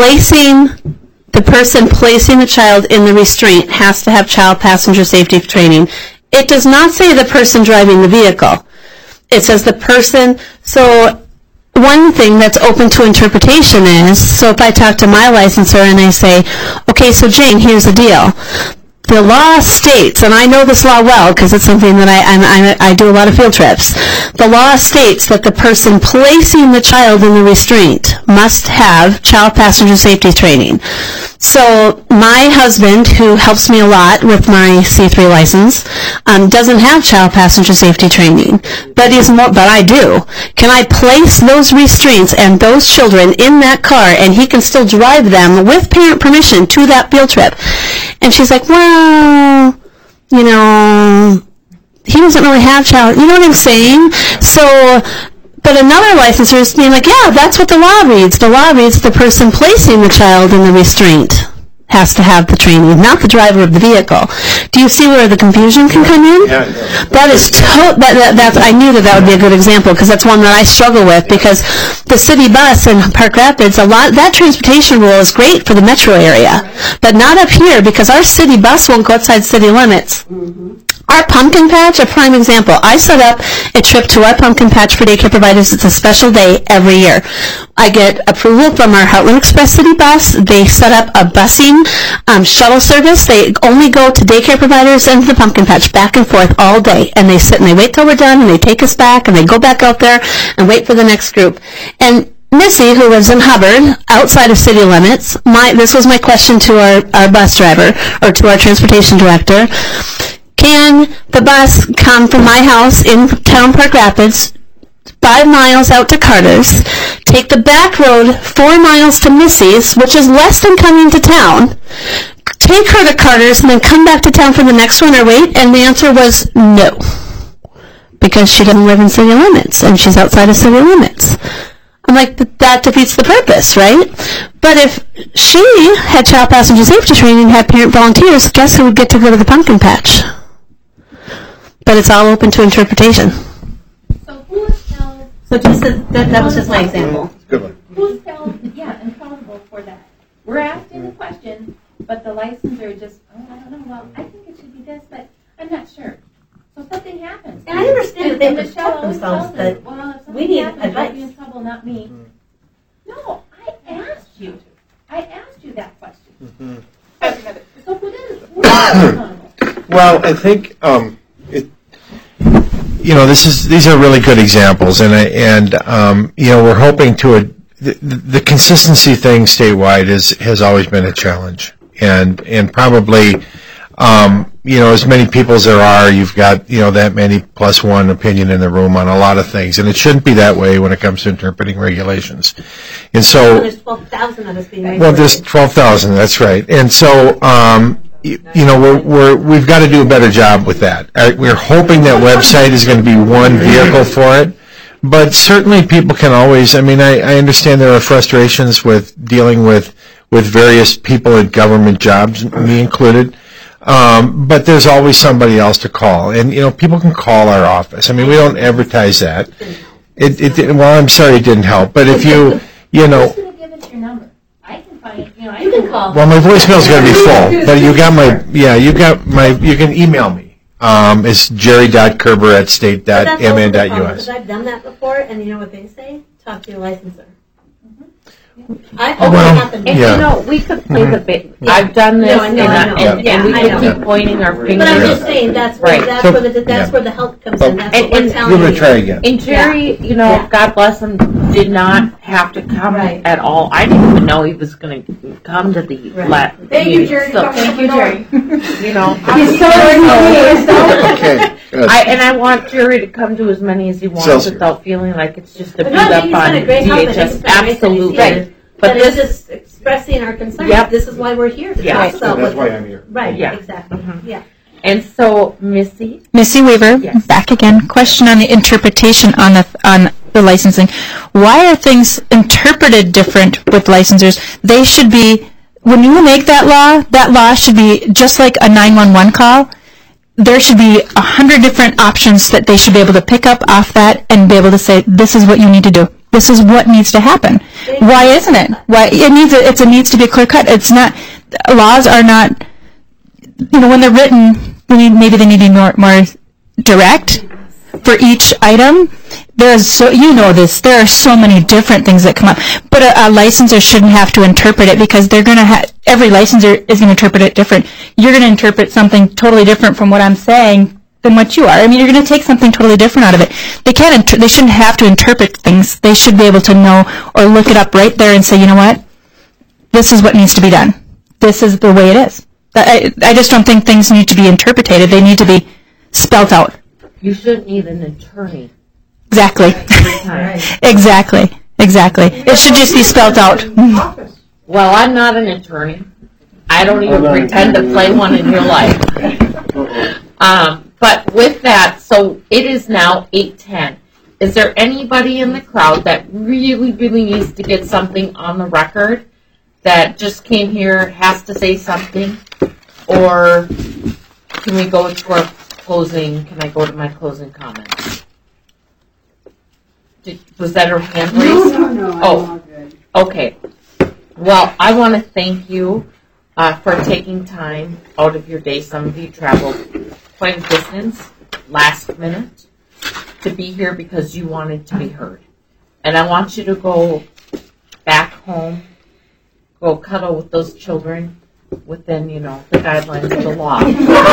person placing the child in the restraint has to have child passenger safety training. It does not say the person driving the vehicle. It says the person, so one thing that's open to interpretation is, so if I talk to my licensor and I say, okay, so Jane, here's the deal. The law states, and I know this law well because it's something that I do a lot of field trips. The law states that the person placing the child in the restraint must have child passenger safety training. So my husband, who helps me a lot with my C3 license, doesn't have child passenger safety training, but I do. Can I place those restraints and those children in that car, and he can still drive them with parent permission to that field trip? And she's like, well, he doesn't really have child. You know what I'm saying? So. But another licensor is being like, yeah, that's what the law reads. The law reads the person placing the child in the restraint has to have the training, not the driver of the vehicle. Do you see where the confusion can come in? Yeah. That is I knew that would be a good example because that's one that I struggle with because the city bus in Park Rapids, that transportation rule is great for the metro area, but not up here because our city bus won't go outside city limits. Mm-hmm. Our pumpkin patch, a prime example. I set up a trip to our pumpkin patch for daycare providers. It's a special day every year. I get approval from our Heartland Express City bus. They set up a busing shuttle service. They only go to daycare providers and the pumpkin patch back and forth all day. And they sit and they wait till we're done and they take us back and they go back out there and wait for the next group. And Missy, who lives in Hubbard, outside of city limits, this was my question to our bus driver, or to our transportation director. Can the bus come from my house in town Park Rapids, 5 miles out to Carter's, take the back road 4 miles to Missy's, which is less than coming to town, take her to Carter's, and then come back to town for the next one or wait? And the answer was no, because she doesn't live in city limits, and she's outside of city limits. I'm like, that defeats the purpose, right? But if she had child passenger safety training and had parent volunteers, guess who would get to go to the pumpkin patch? But it's all open to interpretation. So who is held? So just that was just my example. Good one. Who's held, accountable for that? We're asking the question, but the licensor just, I don't know, well, I think it should be this, but I'm not sure. So something happens. And I understand that they would Michelle tell always themselves tells that us, well, if we something need happens, advice. I'll be in trouble, not me. No, I asked you. I asked you that question. So who is accountable? Well, I think these are really good examples, and we're hoping to the consistency thing statewide has always been a challenge, and probably as many people as there are, you've got that many plus one opinion in the room on a lot of things, and it shouldn't be that way when it comes to interpreting regulations. And so there's 12,000 of us being regulated. well, there's 12,000. That's right, and so. We've got to do a better job with that. We're hoping that website is going to be one vehicle for it, but certainly people can always. I mean, I understand there are frustrations with dealing with various people in government jobs, me included. But there's always somebody else to call, and people can call our office. I mean, we don't advertise that. Well, I'm sorry it didn't help, but if you Who's going to give us your number? I can find it. I can call. Well, my voicemail's going to be full, but you can email me. It's jerry.kerber@state.mn.us. Because I've done that before, and you know what they say? Talk to your licensor. We could play the bit. I've done this, and we could keep pointing our fingers. But I'm just saying that's where the help comes in. That's what we're telling you. Try again. And Jerry, God bless him, did not have to come at all. I didn't even know he was going to come to the last meeting. Thank you, Jerry. Thank you, Jerry. He's so Okay. Good. I want Jerry to come to as many as he wants without feeling like it's just a beat up on DHS. Absolutely. But this is expressing our concern. Yep. This is why we're here to talk about That's why I'm here. Right, Yeah. exactly. Yeah. And so, Missy Weaver, Yes. back again. Question on the interpretation on the licensing. Why are things interpreted different with licensors? They should be, when you make that law should be just like a 911 call. There should be 100 different options that they should be able to pick up off that and be able to say, this is what you need to do. This is what needs to happen. Why isn't it? Why it needs to be clear cut. It's not. Laws are not. When they're written, maybe they need to be more direct for each item. There's there are so many different things that come up. But a licensor shouldn't have to interpret it because they're going to every licensor is going to interpret it different. You're going to interpret something totally different from what I'm saying than what you are. I mean, you're going to take something totally different out of it. They shouldn't have to interpret things. They should be able to know or look it up right there and say, you know what? This is what needs to be done. This is the way it is. I just don't think things need to be interpreted. They need to be spelt out. You shouldn't need an attorney. Exactly. Exactly. It should just be spelt out. Well, I'm not an attorney. I don't even pretend to play one in real life. But with that, so it is now 8:10. Is there anybody in the crowd that really needs to get something on the record that just came here, has to say something? Or can we go to our closing? Can I go to my closing comments? Was that a hand raise? No, I'm all good. Okay. Well, I want to thank you for taking time out of your day. Some of you traveled quite a distance last minute to be here because you wanted to be heard. And I want you to go back home, go cuddle with those children within, the guidelines of the law.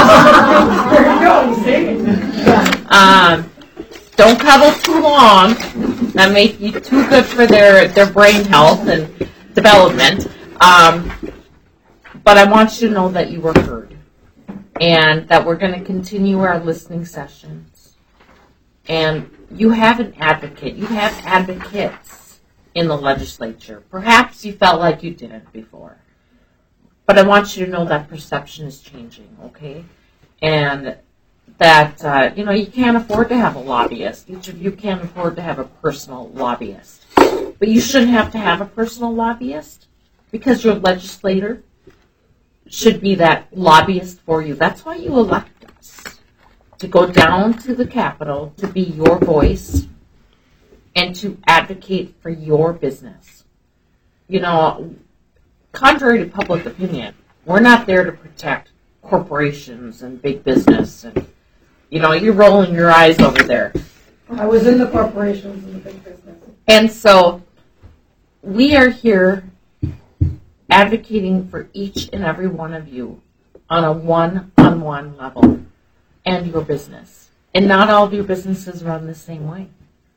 Don't cuddle too long. That may be too good for their brain health and development. But I want you to know that you were heard and that we're going to continue our listening sessions. And you have an advocate. You have advocates in the legislature. Perhaps you felt like you didn't before. But I want you to know that perception is changing, okay? And that, you can't afford to have a lobbyist. Each of you can't afford to have a personal lobbyist. But you shouldn't have to have a personal lobbyist because your legislator should be that lobbyist for you. That's why you elect us, to go down to the Capitol, to be your voice, and to advocate for your business. Contrary to public opinion, we're not there to protect corporations and big business. And, you're rolling your eyes over there. I was in the corporations and the big business. And so we are here advocating for each and every one of you on a one-on-one level and your business. And not all of your businesses run the same way.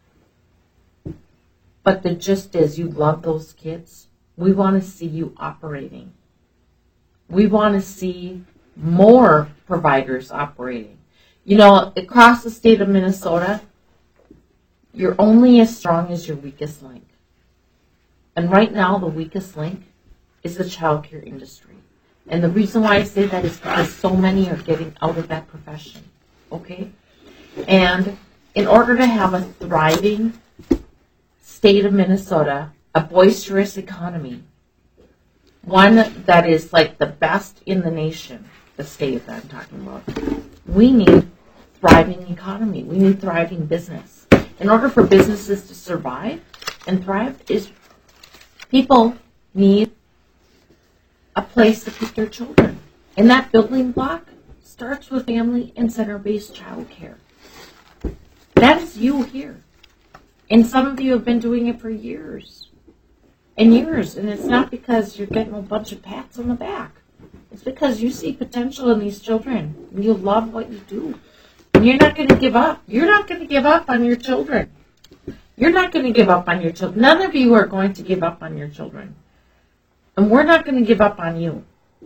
But the gist is you love those kids. We want to see you operating. We want to see more providers operating. Across the state of Minnesota, you're only as strong as your weakest link. And right now, the weakest link is the child care industry. And the reason why I say that is because so many are getting out of that profession. Okay? And in order to have a thriving state of Minnesota, a boisterous economy, one that is like the best in the nation, the state that I'm talking about, we need thriving economy. We need thriving business. In order for businesses to survive and thrive, people need a place to put their children. And that building block starts with family and center-based child care. That is you here. And some of you have been doing it for years and years. And it's not because you're getting a bunch of pats on the back. It's because you see potential in these children. And you love what you do. And you're not going to give up. You're not going to give up on your children. You're not going to give up on your children. None of you are going to give up on your children. And we're not going to give up on you.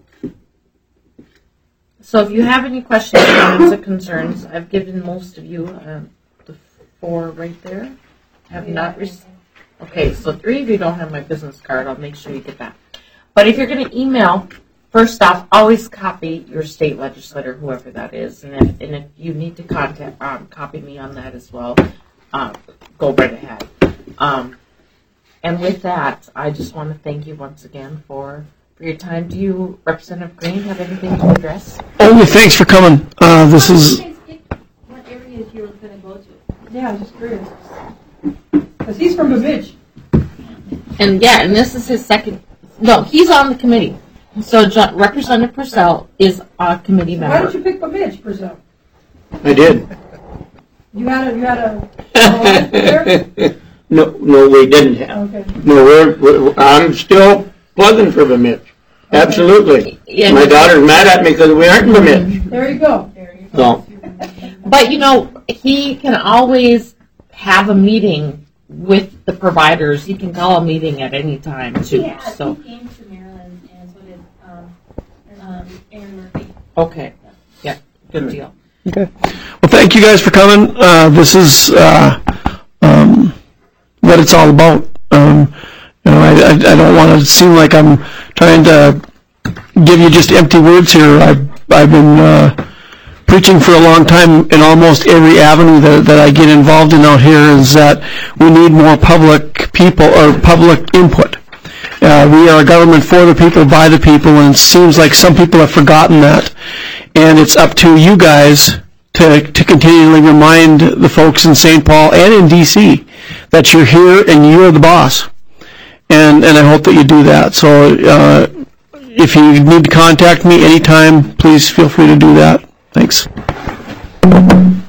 So if you have any questions, comments, or concerns, I've given most of you the 4 right there. Have not received. Okay, so 3 of you don't have my business card. I'll make sure you get that. But if you're going to email, first off, always copy your state legislator, whoever that is. And if you need to copy me on that as well, go right ahead. And with that, I just want to thank you once again for your time. Do you, Representative Green, have anything to address? Only thanks for coming. This is... What areas you're going to go to? Yeah, I'm just curious. Because he's from Bemidji. And this is his second. No, he's on the committee. So Representative Purcell is a committee member. Why don't you pick Bemidji, Purcell? I did. You had a there? No, we didn't have. Okay. No, I'm still plugging for Bemidji. Okay. Absolutely. Yeah. My daughter's mad at me because we aren't in Bemidji. There you go. So. But he can always have a meeting with the providers. He can call a meeting at any time too. Yeah, so. He came to Maryland, and so did Aaron Murphy. Okay. Yeah. Good deal. Okay. Well, thank you guys for coming. This is what it's all about. I don't want to seem like I'm trying to give you just empty words here. I've been preaching for a long time in almost every avenue that I get involved in out here is that we need more public people or public input. We are a government for the people, by the people, and it seems like some people have forgotten that. And it's up to you guys to continually remind the folks in St. Paul and in D.C. that you're here and you're the boss. And I hope that you do that. So if you need to contact me anytime, please feel free to do that. Thanks. you.